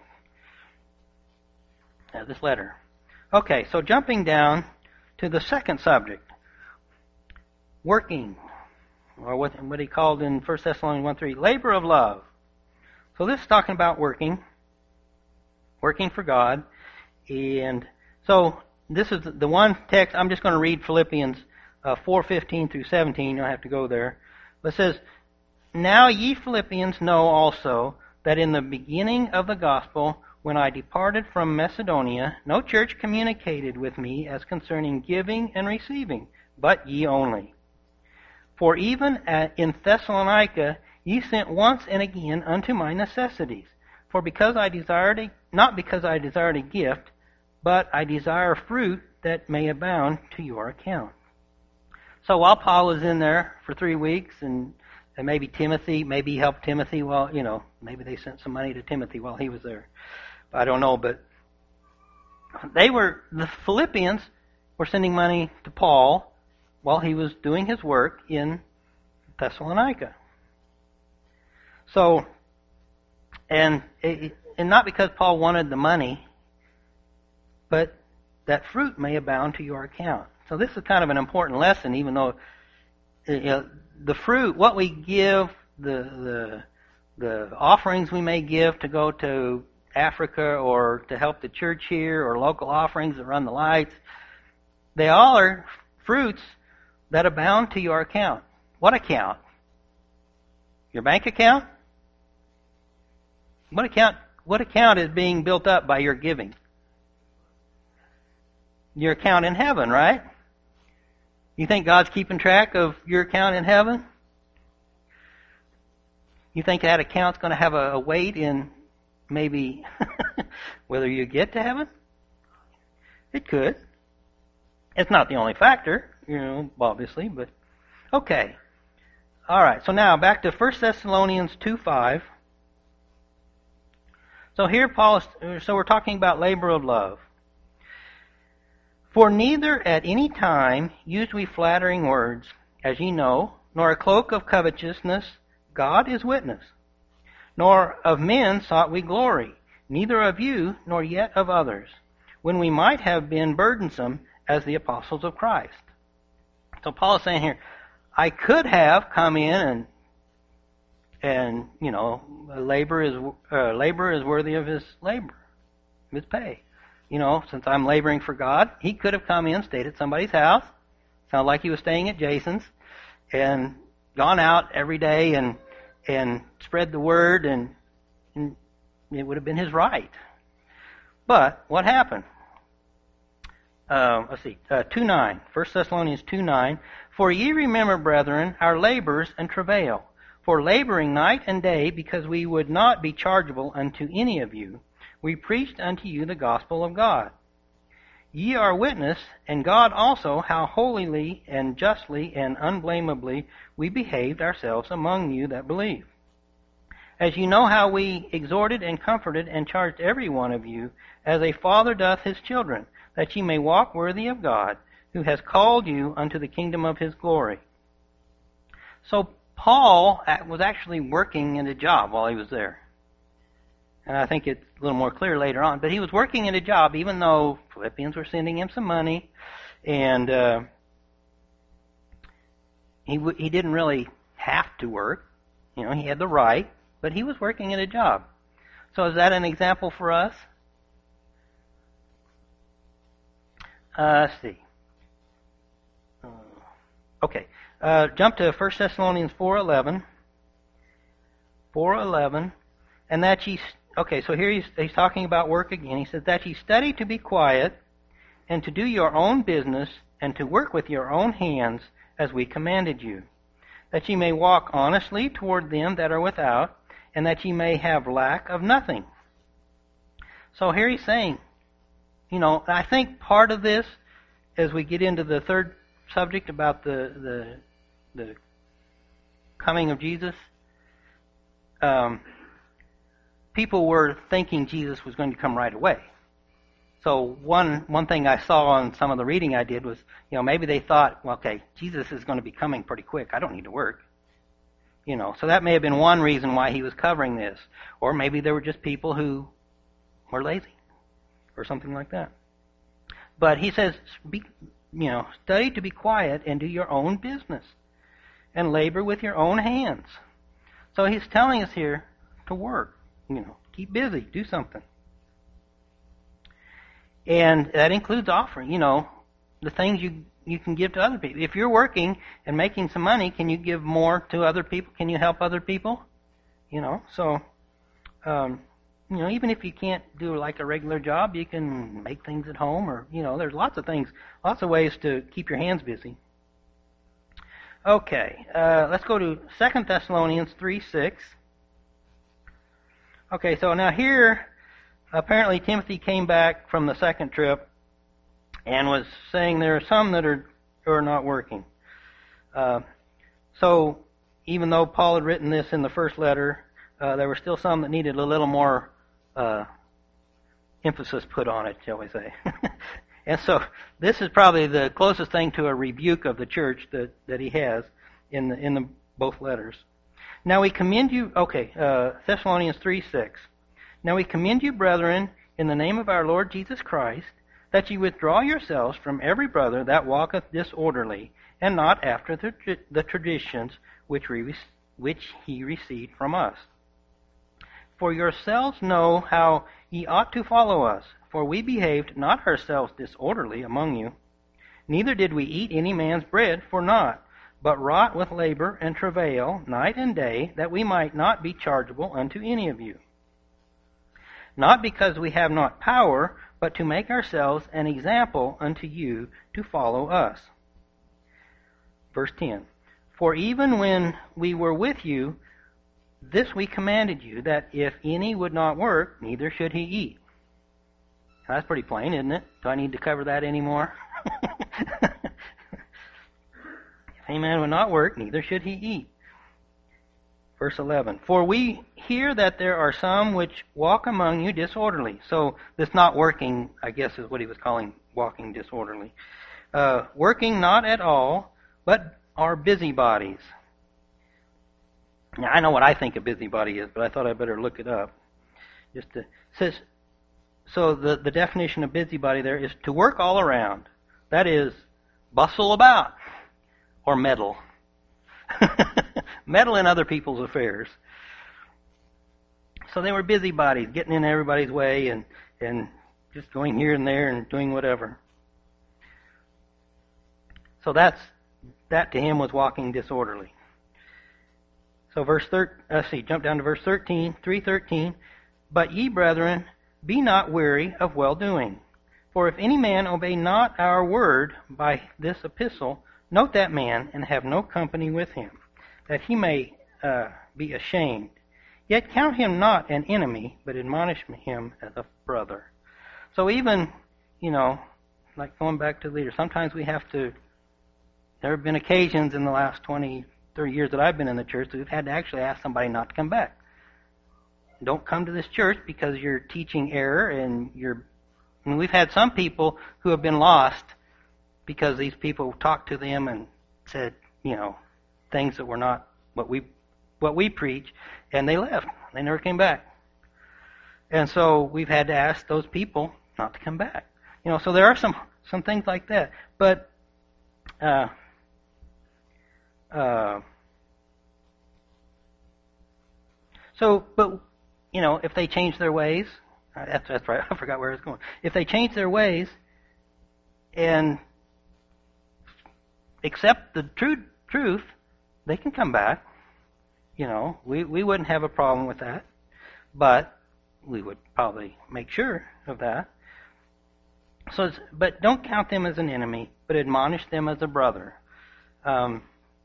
Uh, this letter. Okay, so jumping down to the second subject. Working. Or what, what he called in First Thessalonians one three, labor of love. So this is talking about working. Working for God. And so this is the one text, I'm just going to read Philippians uh, four fifteen through seventeen. You don't have to go there. But it says, now ye Philippians know also that in the beginning of the gospel, when I departed from Macedonia, no church communicated with me as concerning giving and receiving, but ye only. For even at, in Thessalonica ye sent once and again unto my necessities. For because I desired a, not because I desired a gift, but I desire fruit that may abound to your account. So while Paul was in there for three weeks and And maybe Timothy, maybe he helped Timothy while, you know, maybe they sent some money to Timothy while he was there. I don't know, but they were, the Philippians were sending money to Paul while he was doing his work in Thessalonica. So, and, and not because Paul wanted the money, but that fruit may abound to your account. So this is kind of an important lesson, even though, you know, the fruit, what we give, the the the offerings we may give to go to Africa or to help the church here or local offerings that run the lights, they all are fruits that abound to your account. What account? Your bank account? What account? What account is being built up by your giving? your account in heaven, right? You think God's keeping track of your account in heaven? You think that account's going to have a, a weight in maybe whether you get to heaven? It could. It's not the only factor, you know, obviously, but okay. All right, so now back to First Thessalonians two five. So here Paul is, so we're talking about labor of love. For neither at any time used we flattering words, as ye know, nor a cloak of covetousness, God is witness. Nor of men sought we glory, neither of you, nor yet of others, when we might have been burdensome as the apostles of Christ. So Paul is saying here, I could have come in and, and you know, labor is uh, labor is worthy of his labor, of his pay. You know, since I'm laboring for God, he could have come in, stayed at somebody's house, sounded like he was staying at Jason's, and gone out every day and and spread the word, and, and it would have been his right. But what happened? Uh, let's see, uh, two nine, First Thessalonians two nine. For ye remember, brethren, our labors and travail, for laboring night and day, because we would not be chargeable unto any of you, we preached unto you the gospel of God. Ye are witness, and God also, how holily and justly and unblameably we behaved ourselves among you that believe. As you know how we exhorted and comforted and charged every one of you, as a father doth his children, that ye may walk worthy of God, who has called you unto the kingdom of his glory. So Paul was actually working in a job while he was there. And I think it's a little more clear later on. But he was working in a job, even though Philippians were sending him some money, and uh, he w- he didn't really have to work. You know, he had the right, but he was working in a job. So is that an example for us? Uh, let's see. Uh, okay, uh, jump to First Thessalonians four eleven. four eleven, and that ye. Okay, so here he's, he's talking about work again. He says, that ye study to be quiet, and to do your own business, and to work with your own hands, as we commanded you, that ye may walk honestly toward them that are without, and that ye may have lack of nothing. So here he's saying, you know, I think part of this, as we get into the third subject about the the, the coming of Jesus, um, people were thinking Jesus was going to come right away. So one one thing I saw on some of the reading I did was, you know, maybe they thought, well, okay, Jesus is going to be coming pretty quick. I don't need to work. You know, so that may have been one reason why he was covering this. Or maybe there were just people who were lazy or something like that. But he says, be, you know, study to be quiet and do your own business and labor with your own hands. So he's telling us here to work. You know, keep busy, do something. And that includes offering, you know, the things you you can give to other people. If you're working and making some money, can you give more to other people? Can you help other people? You know, so, um, you know, even if you can't do like a regular job, you can make things at home, or, you know, there's lots of things, lots of ways to keep your hands busy. Okay, uh, let's go to Second Thessalonians three six. Okay, so now here, apparently Timothy came back from the second trip and was saying there are some that are, are not working. Uh, so even though Paul had written this in the first letter, uh, there were still some that needed a little more uh, emphasis put on it, shall we say. And so this is probably the closest thing to a rebuke of the church that, that he has in the, in the both letters. Now we commend you, okay, uh, Thessalonians three six. Now we commend you, brethren, in the name of our Lord Jesus Christ, that ye withdraw yourselves from every brother that walketh disorderly, and not after the, the traditions which, we, which he received from us. For yourselves know how ye ought to follow us, for we behaved not ourselves disorderly among you, neither did we eat any man's bread for naught, but wrought with labor and travail night and day, that we might not be chargeable unto any of you. Not because we have not power, but to make ourselves an example unto you to follow us. Verse ten. For even when we were with you, this we commanded you, that if any would not work, neither should he eat. That's pretty plain, isn't it? Do I need to cover that anymore? If any man would not work, neither should he eat. Verse eleven. For we hear that there are some which walk among you disorderly. So this not working, I guess, is what he was calling walking disorderly. Uh, working not at all, but are busybodies. Now, I know what I think a busybody is, but I thought I'd better look it up. Just to, it says, so the, the definition of busybody there is to work all around. That is, bustle about or meddle. Meddle in other people's affairs. So they were busybodies, getting in everybody's way and, and just going here and there and doing whatever. So that's that to him was walking disorderly. So verse thir- let's see, jump down to verse thirteen, three thirteen. But ye, brethren, be not weary of well-doing. For if any man obey not our word by this epistle, note that man, and have no company with him, that he may uh, be ashamed. Yet count him not an enemy, but admonish him as a brother. So even, you know, like going back to the leader, sometimes we have to, there have been occasions in the last twenty, thirty years that I've been in the church that we've had to actually ask somebody not to come back. Don't come to this church because you're teaching error and you're, I mean, we've had some people who have been lost because these people talked to them and said, you know, things that were not what we what we preach, and they left. They never came back. And so we've had to ask those people not to come back. You know, so there are some some things like that. But uh, uh, so, but you know, if they change their ways, uh, that's that's right. I forgot where I was going. If they change their ways and accept the true truth, they can come back. You know, we, we wouldn't have a problem with that, but we would probably make sure of that. So, it's, but don't count them as an enemy, but admonish them as a brother. Um,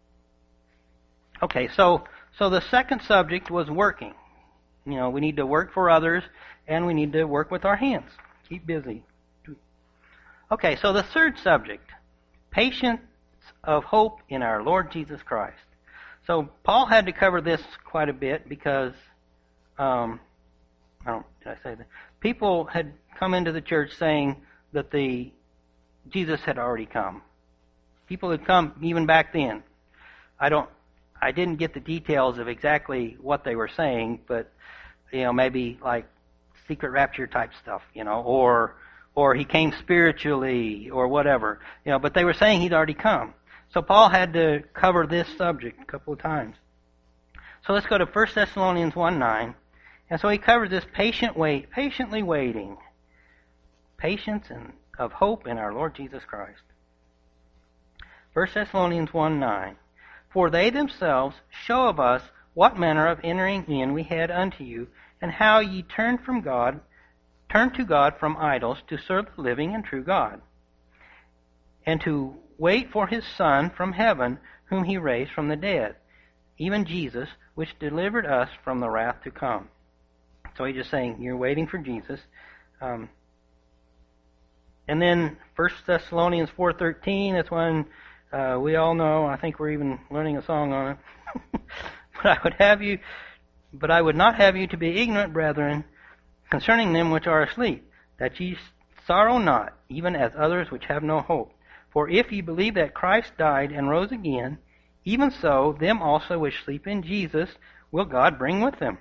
okay, so so the second subject was working. You know, we need to work for others, and we need to work with our hands. Keep busy. Okay, so the third subject, patience of hope in our Lord Jesus Christ. So Paul had to cover this quite a bit because, um, I don't, did I say that? People had come into the church saying that the Jesus had already come. People had come even back then. I don't, I didn't get the details of exactly what they were saying, but you know, maybe like secret rapture type stuff, you know, or or he came spiritually or whatever, you know. But they were saying he'd already come. So Paul had to cover this subject a couple of times. So let's go to First Thessalonians one nine. And so he covers this patient wait, patiently waiting. Patience and of hope in our Lord Jesus Christ. First Thessalonians one nine. For they themselves show of us what manner of entering in we had unto you, and how ye turned from God, turned to God from idols to serve the living and true God, and to wait for his Son from heaven, whom he raised from the dead, even Jesus, which delivered us from the wrath to come. So he's just saying, you're waiting for Jesus. Um, and then First Thessalonians four thirteen, that's one uh, we all know. I think we're even learning a song on it. But I would have you, but I would not have you to be ignorant, brethren, concerning them which are asleep, that ye sorrow not, even as others which have no hope. For if ye believe that Christ died and rose again, even so them also which sleep in Jesus will God bring with them.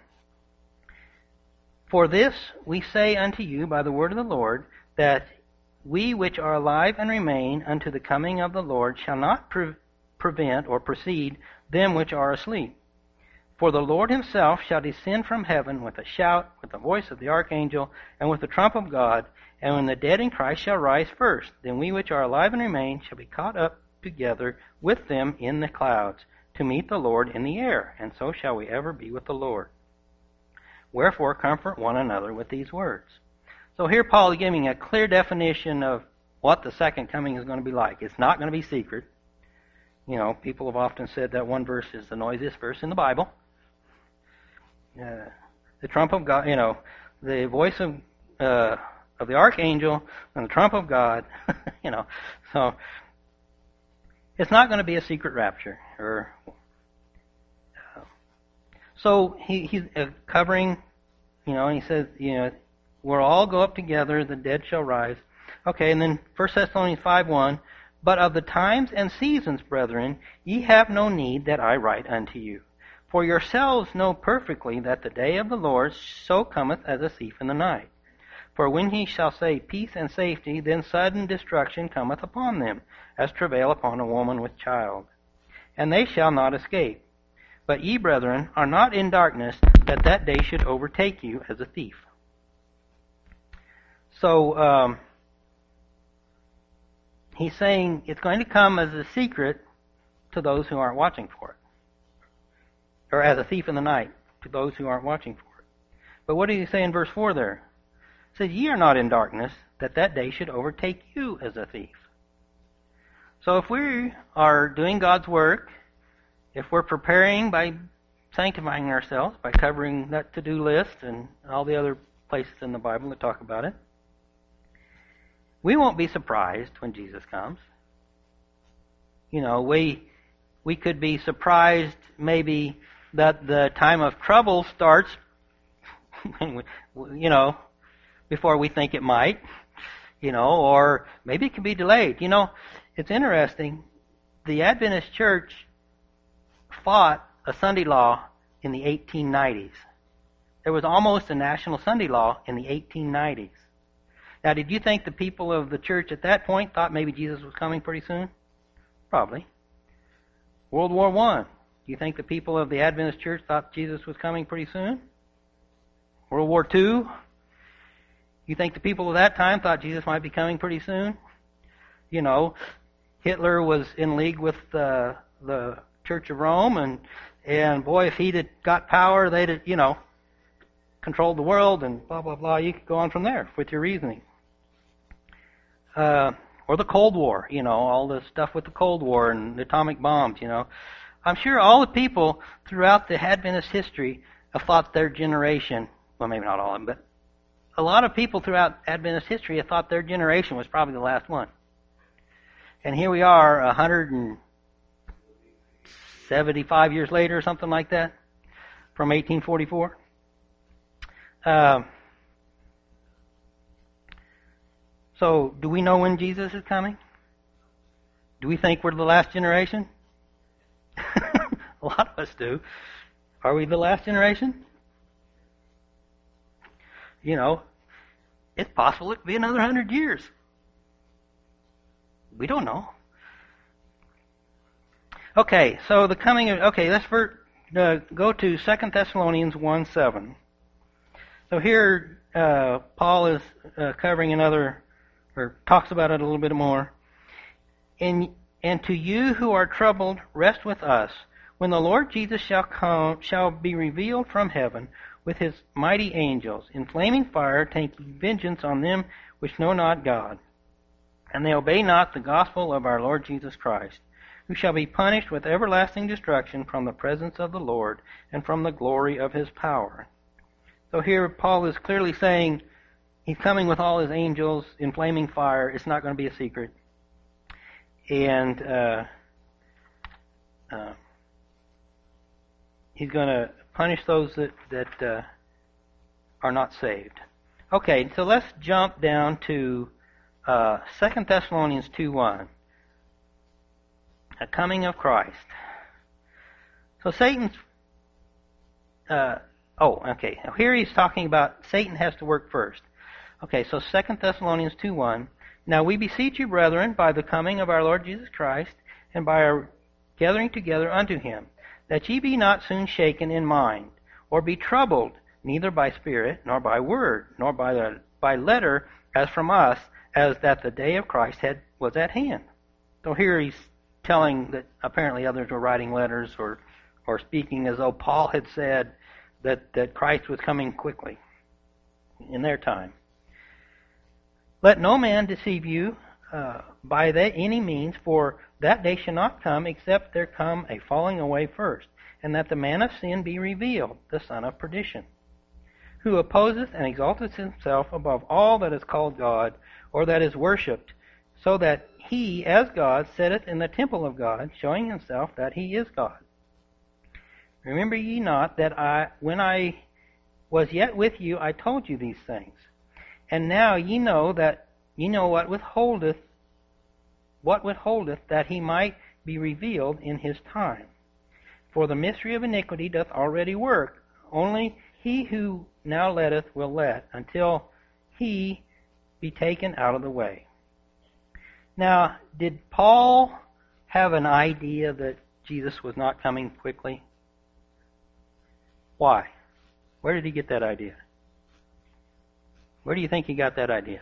For this we say unto you by the word of the Lord, that we which are alive and remain unto the coming of the Lord shall not pre- prevent or precede them which are asleep. For the Lord himself shall descend from heaven with a shout, with the voice of the archangel, and with the trump of God, and when the dead in Christ shall rise first, then we which are alive and remain shall be caught up together with them in the clouds, to meet the Lord in the air, and so shall we ever be with the Lord. Wherefore comfort one another with these words. So here Paul is giving a clear definition of what the second coming is going to be like. It's not going to be secret. You know, people have often said that one verse is the noisiest verse in the Bible. Uh, the trump of God, you know, the voice of uh, of the archangel and the trump of God, you know. So it's not going to be a secret rapture. Or uh, so he, he's uh, covering, you know, and he says, you know, we'll all go up together, the dead shall rise. Okay, and then First Thessalonians five one, but of the times and seasons, brethren, ye have no need that I write unto you. For yourselves know perfectly that the day of the Lord so cometh as a thief in the night. For when he shall say peace and safety, then sudden destruction cometh upon them, as travail upon a woman with child. And they shall not escape. But ye, brethren, are not in darkness, that that day should overtake you as a thief. So, um, he's saying it's going to come as a secret to those who aren't watching for it. Or as a thief in the night to those who aren't watching for it. But what does he say in verse four there? It says, ye are not in darkness, that that day should overtake you as a thief. So if we are doing God's work, if we're preparing by sanctifying ourselves, by covering that to-do list and all the other places in the Bible that talk about it, we won't be surprised when Jesus comes. You know, we we could be surprised maybe that the time of trouble starts, you know, before we think it might, you know, or maybe it can be delayed. You know, it's interesting. The Adventist Church fought a Sunday law in the eighteen nineties. There was almost a national Sunday law in the eighteen nineties. Now, did you think the people of the church at that point thought maybe Jesus was coming pretty soon? Probably. World War One. Do you think the people of the Adventist church thought Jesus was coming pretty soon? World War Two. You think the people of that time thought Jesus might be coming pretty soon? You know, Hitler was in league with uh, the Church of Rome, and and boy, if he'd got power, they'd have, you know, controlled the world, and blah blah blah. You could go on from there with your reasoning. Uh, or the Cold War, you know, all the stuff with the Cold War and the atomic bombs, you know. I'm sure all the people throughout the Adventist history have thought their generation, well, maybe not all of them, but a lot of people throughout Adventist history have thought their generation was probably the last one. And here we are, one hundred seventy-five years later, or something like that, from eighteen forty-four. Um, so, do we know when Jesus is coming? Do we think we're the last generation? A lot of us do. Are we the last generation? You know, it's possible it could be another hundred years. We don't know. Okay, so the coming of, okay, let's first, uh, go to Second Thessalonians one seven. So here, uh, Paul is uh, covering another, or talks about it a little bit more. And, and to you who are troubled, rest with us, when the Lord Jesus shall come, shall be revealed from heaven with his mighty angels, in flaming fire, taking vengeance on them which know not God, and they obey not the gospel of our Lord Jesus Christ, who shall be punished with everlasting destruction from the presence of the Lord and from the glory of his power. So here Paul is clearly saying he's coming with all his angels in flaming fire. It's not going to be a secret. And uh, uh, he's going to punish those that, that uh, are not saved. Okay, so let's jump down to uh, Second Thessalonians two one. A coming of Christ. So Satan's... Uh, oh, okay. Now here he's talking about Satan has to work first. Okay, so Second Thessalonians two one. Now we beseech you, brethren, by the coming of our Lord Jesus Christ, and by our gathering together unto him, that ye be not soon shaken in mind, or be troubled, neither by spirit, nor by word, nor by the, by letter, as from us, as that the day of Christ had was at hand. So here he's telling that apparently others were writing letters or or speaking as though Paul had said that, that Christ was coming quickly in their time. Let no man deceive you uh, by that any means, for that day shall not come, except there come a falling away first, and that the man of sin be revealed, the son of perdition, who opposeth and exalteth himself above all that is called God, or that is worshipped, so that he, as God, sitteth in the temple of God, showing himself that he is God. Remember ye not that I, when I was yet with you, I told you these things. And now ye know that ye know what withholdeth, what withholdeth that he might be revealed in his time. For the mystery of iniquity doth already work. Only he who now letteth will let, until he be taken out of the way. Now, did Paul have an idea that Jesus was not coming quickly? Why? Where did he get that idea? Where do you think he got that idea?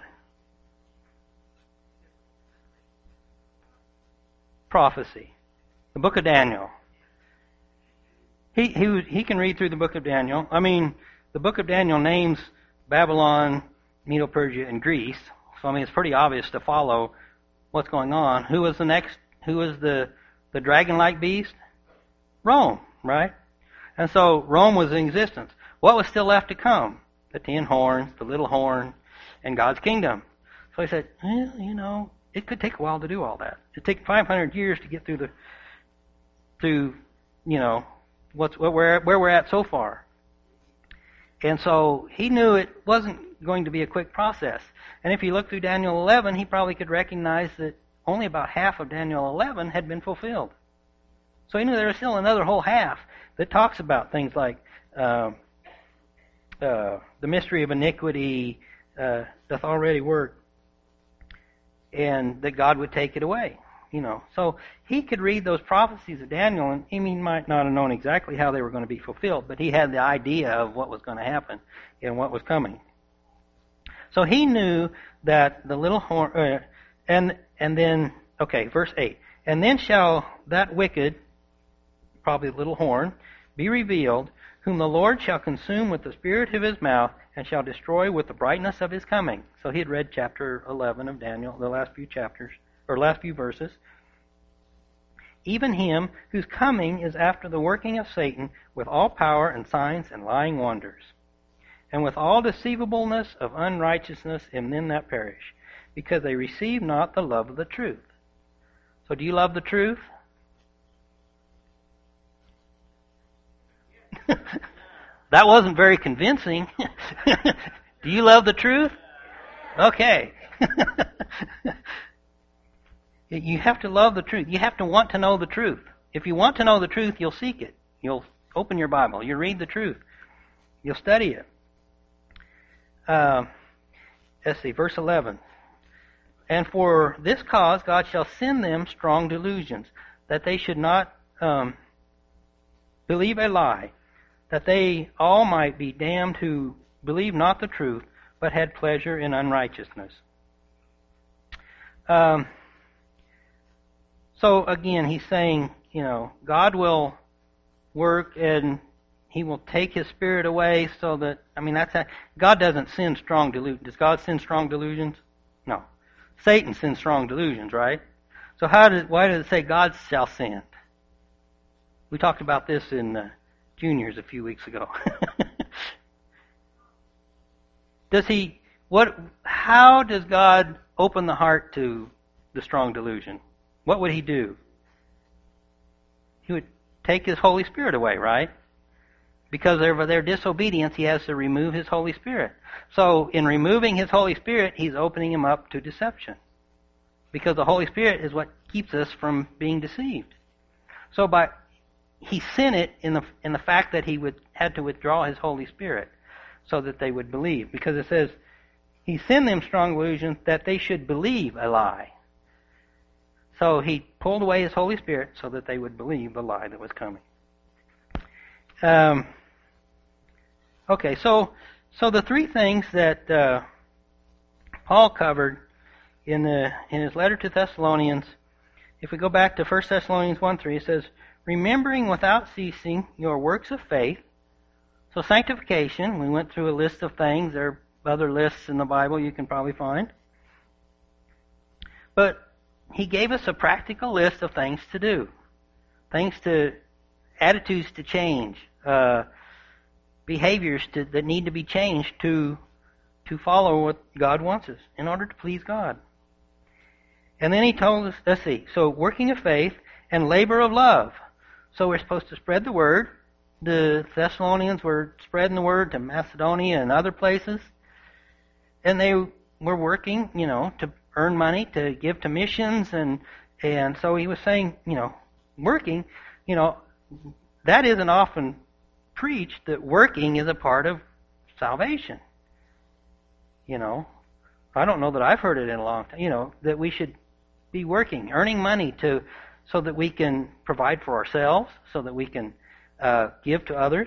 Prophecy. The book of Daniel. He, he, he can read through the book of Daniel. I mean, the book of Daniel names Babylon, Medo-Persia, and Greece. So, I mean, it's pretty obvious to follow what's going on. Who was the next? Who was the, the dragon-like beast? Rome, right? And so Rome was in existence. What was still left to come? The ten horns, the little horn, and God's kingdom. So he said, well, you know, it could take a while to do all that. It'd take five hundred years to get through the, through, you know, what's where we're where we're at so far. And so he knew it wasn't going to be a quick process. And if you look through Daniel eleven, he probably could recognize that only about half of Daniel eleven had been fulfilled. So he knew there was still another whole half that talks about things like uh, uh, the mystery of iniquity uh, doth already work, and that God would take it away. You know, so he could read those prophecies of Daniel, and he might not have known exactly how they were going to be fulfilled, but he had the idea of what was going to happen and what was coming. So he knew that the little horn, uh, and and then okay, verse eight, and then shall that wicked, probably the little horn, be revealed, whom the Lord shall consume with the spirit of his mouth, and shall destroy with the brightness of his coming. So he had read chapter eleven of Daniel, the last few chapters, or last few verses. Even him whose coming is after the working of Satan, with all power and signs and lying wonders, and with all deceivableness of unrighteousness in them that perish, because they receive not the love of the truth. So do you love the truth? That wasn't very convincing. Do you love the truth? Okay. You have to love the truth. You have to want to know the truth. If you want to know the truth, you'll seek it. You'll open your Bible. You'll read the truth. You'll study it. Uh, let's see, verse eleven. And for this cause God shall send them strong delusions, that they should not um, believe a lie, that they all might be damned who believe not the truth, but had pleasure in unrighteousness. Um, so again, he's saying, you know, God will work and he will take his spirit away so that, I mean, that's how, God doesn't send strong delusions. Does God send strong delusions? No. Satan sends strong delusions, right? So how did, why does it say God shall send? We talked about this in uh, juniors a few weeks ago. Does he, what, how does God open the heart to the strong delusion? What would he do? He would take his Holy Spirit away, right? Because of their disobedience, he has to remove his Holy Spirit. So in removing his Holy Spirit, he's opening him up to deception. Because the Holy Spirit is what keeps us from being deceived. So by he sent it in the in the fact that he would had to withdraw his Holy Spirit so that they would believe. Because it says, he sent them strong delusions that they should believe a lie. So he pulled away his Holy Spirit so that they would believe the lie that was coming. Um, okay, so so the three things that uh, Paul covered in the in his letter to Thessalonians, if we go back to First Thessalonians one three, it says, remembering without ceasing your works of faith. So sanctification, we went through a list of things. There are other lists in the Bible you can probably find. But he gave us a practical list of things to do, things to, attitudes to change, uh, behaviors to, that need to be changed to to follow what God wants us in order to please God. And then he told us, let's see, so working of faith and labor of love. So we're supposed to spread the word. The Thessalonians were spreading the word to Macedonia and other places. And they were working, you know, to earn money, to give to missions. And, and so he was saying, you know, working, you know, that isn't often preached, that working is a part of salvation. You know, I don't know that I've heard it in a long time, you know, that we should be working, earning money to so that we can provide for ourselves, so that we can uh, give to others.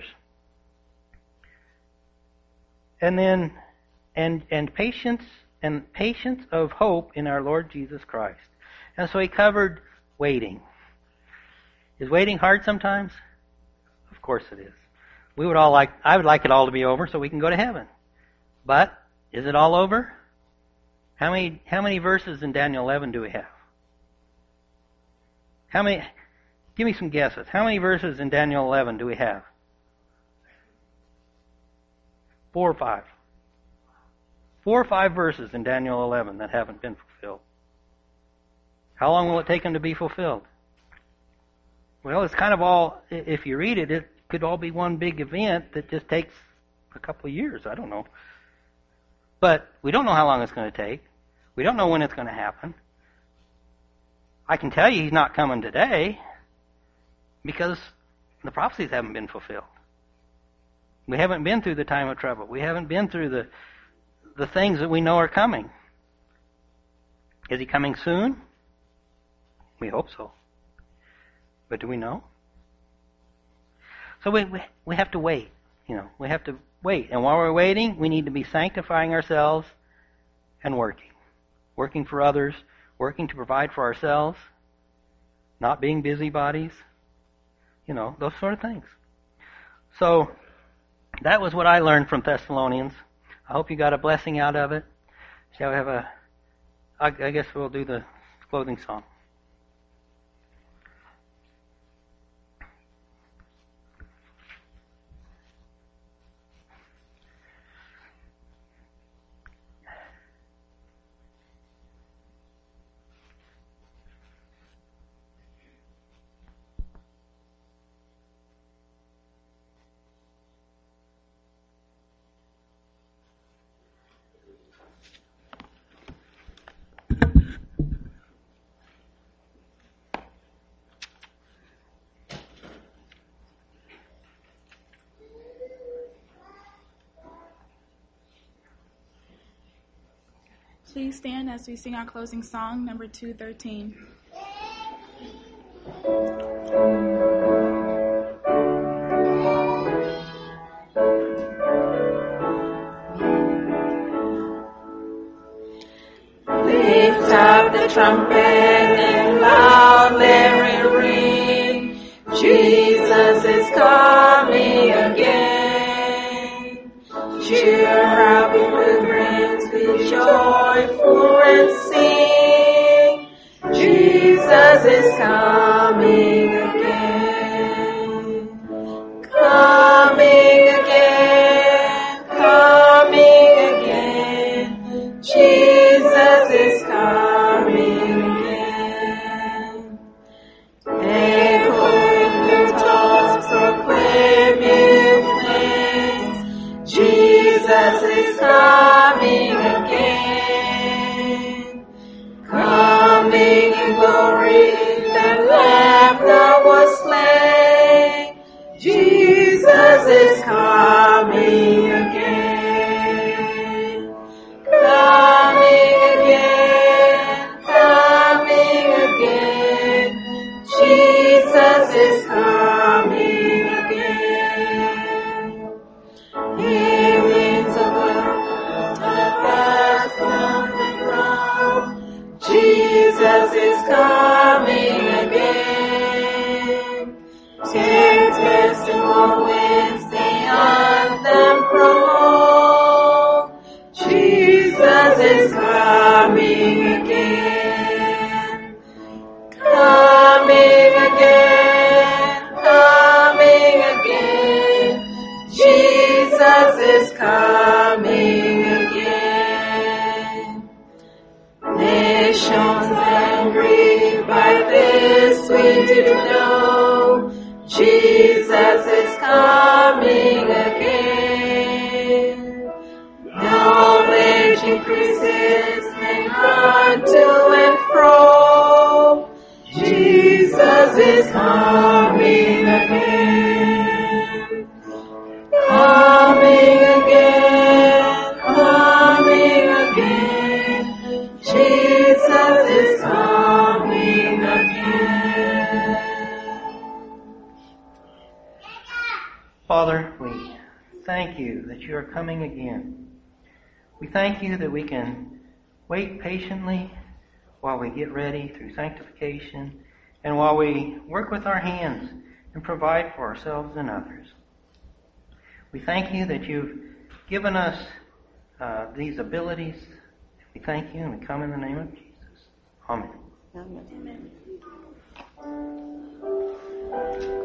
And then, and and patience, and patience of hope in our Lord Jesus Christ. And so he covered waiting. Is waiting hard sometimes? Of course it is. We would all like, I would like it all to be over so we can go to heaven. But, is it all over? How many, how many verses in Daniel eleven do we have? How many, give me some guesses. How many verses in Daniel eleven do we have? Four or five. Four or five verses in Daniel eleven that haven't been fulfilled. How long will it take them to be fulfilled? Well, it's kind of all, if you read it, it could all be one big event that just takes a couple of years. I don't know. But we don't know how long it's going to take. We don't know when it's going to happen. I can tell you he's not coming today because the prophecies haven't been fulfilled. We haven't been through the time of trouble. We haven't been through the the things that we know are coming. Is he coming soon? We hope so. But do we know? So we, we we have to wait. You know, we have to wait. And while we're waiting, we need to be sanctifying ourselves and working. Working for others, working to provide for ourselves, not being busybodies, you know, those sort of things. So that was what I learned from Thessalonians. I hope you got a blessing out of it. Shall we have a, I, I guess we'll do the closing song. Please stand as we sing our closing song, number two thirteen. Lift up the trumpet and loudly ring. Jesus is coming again. Cheer up, pilgrims, be joyful and sing. Jesus is coming again. Coming again, coming again. Jesus is coming again. Echoing the tones, proclaim new things. Jesus is coming again. Coming in glory, the Lamb that was slain. Jesus is coming again. Coming again, coming again. Jesus is coming again. Aliens above, the on the ground. Jesus is coming again. Take testimony, stay on. Jesus is coming again. Nations angry by this we do know, Jesus is coming again. Knowledge increases, men run to and fro, Jesus is coming again. Coming again, coming again, Jesus is coming again. Father, we thank you that you are coming again. We thank you that we can wait patiently while we get ready through sanctification and while we work with our hands and provide for ourselves and others. We thank you that you've given us uh, these abilities. We thank you and we come in the name of Jesus. Amen. Amen.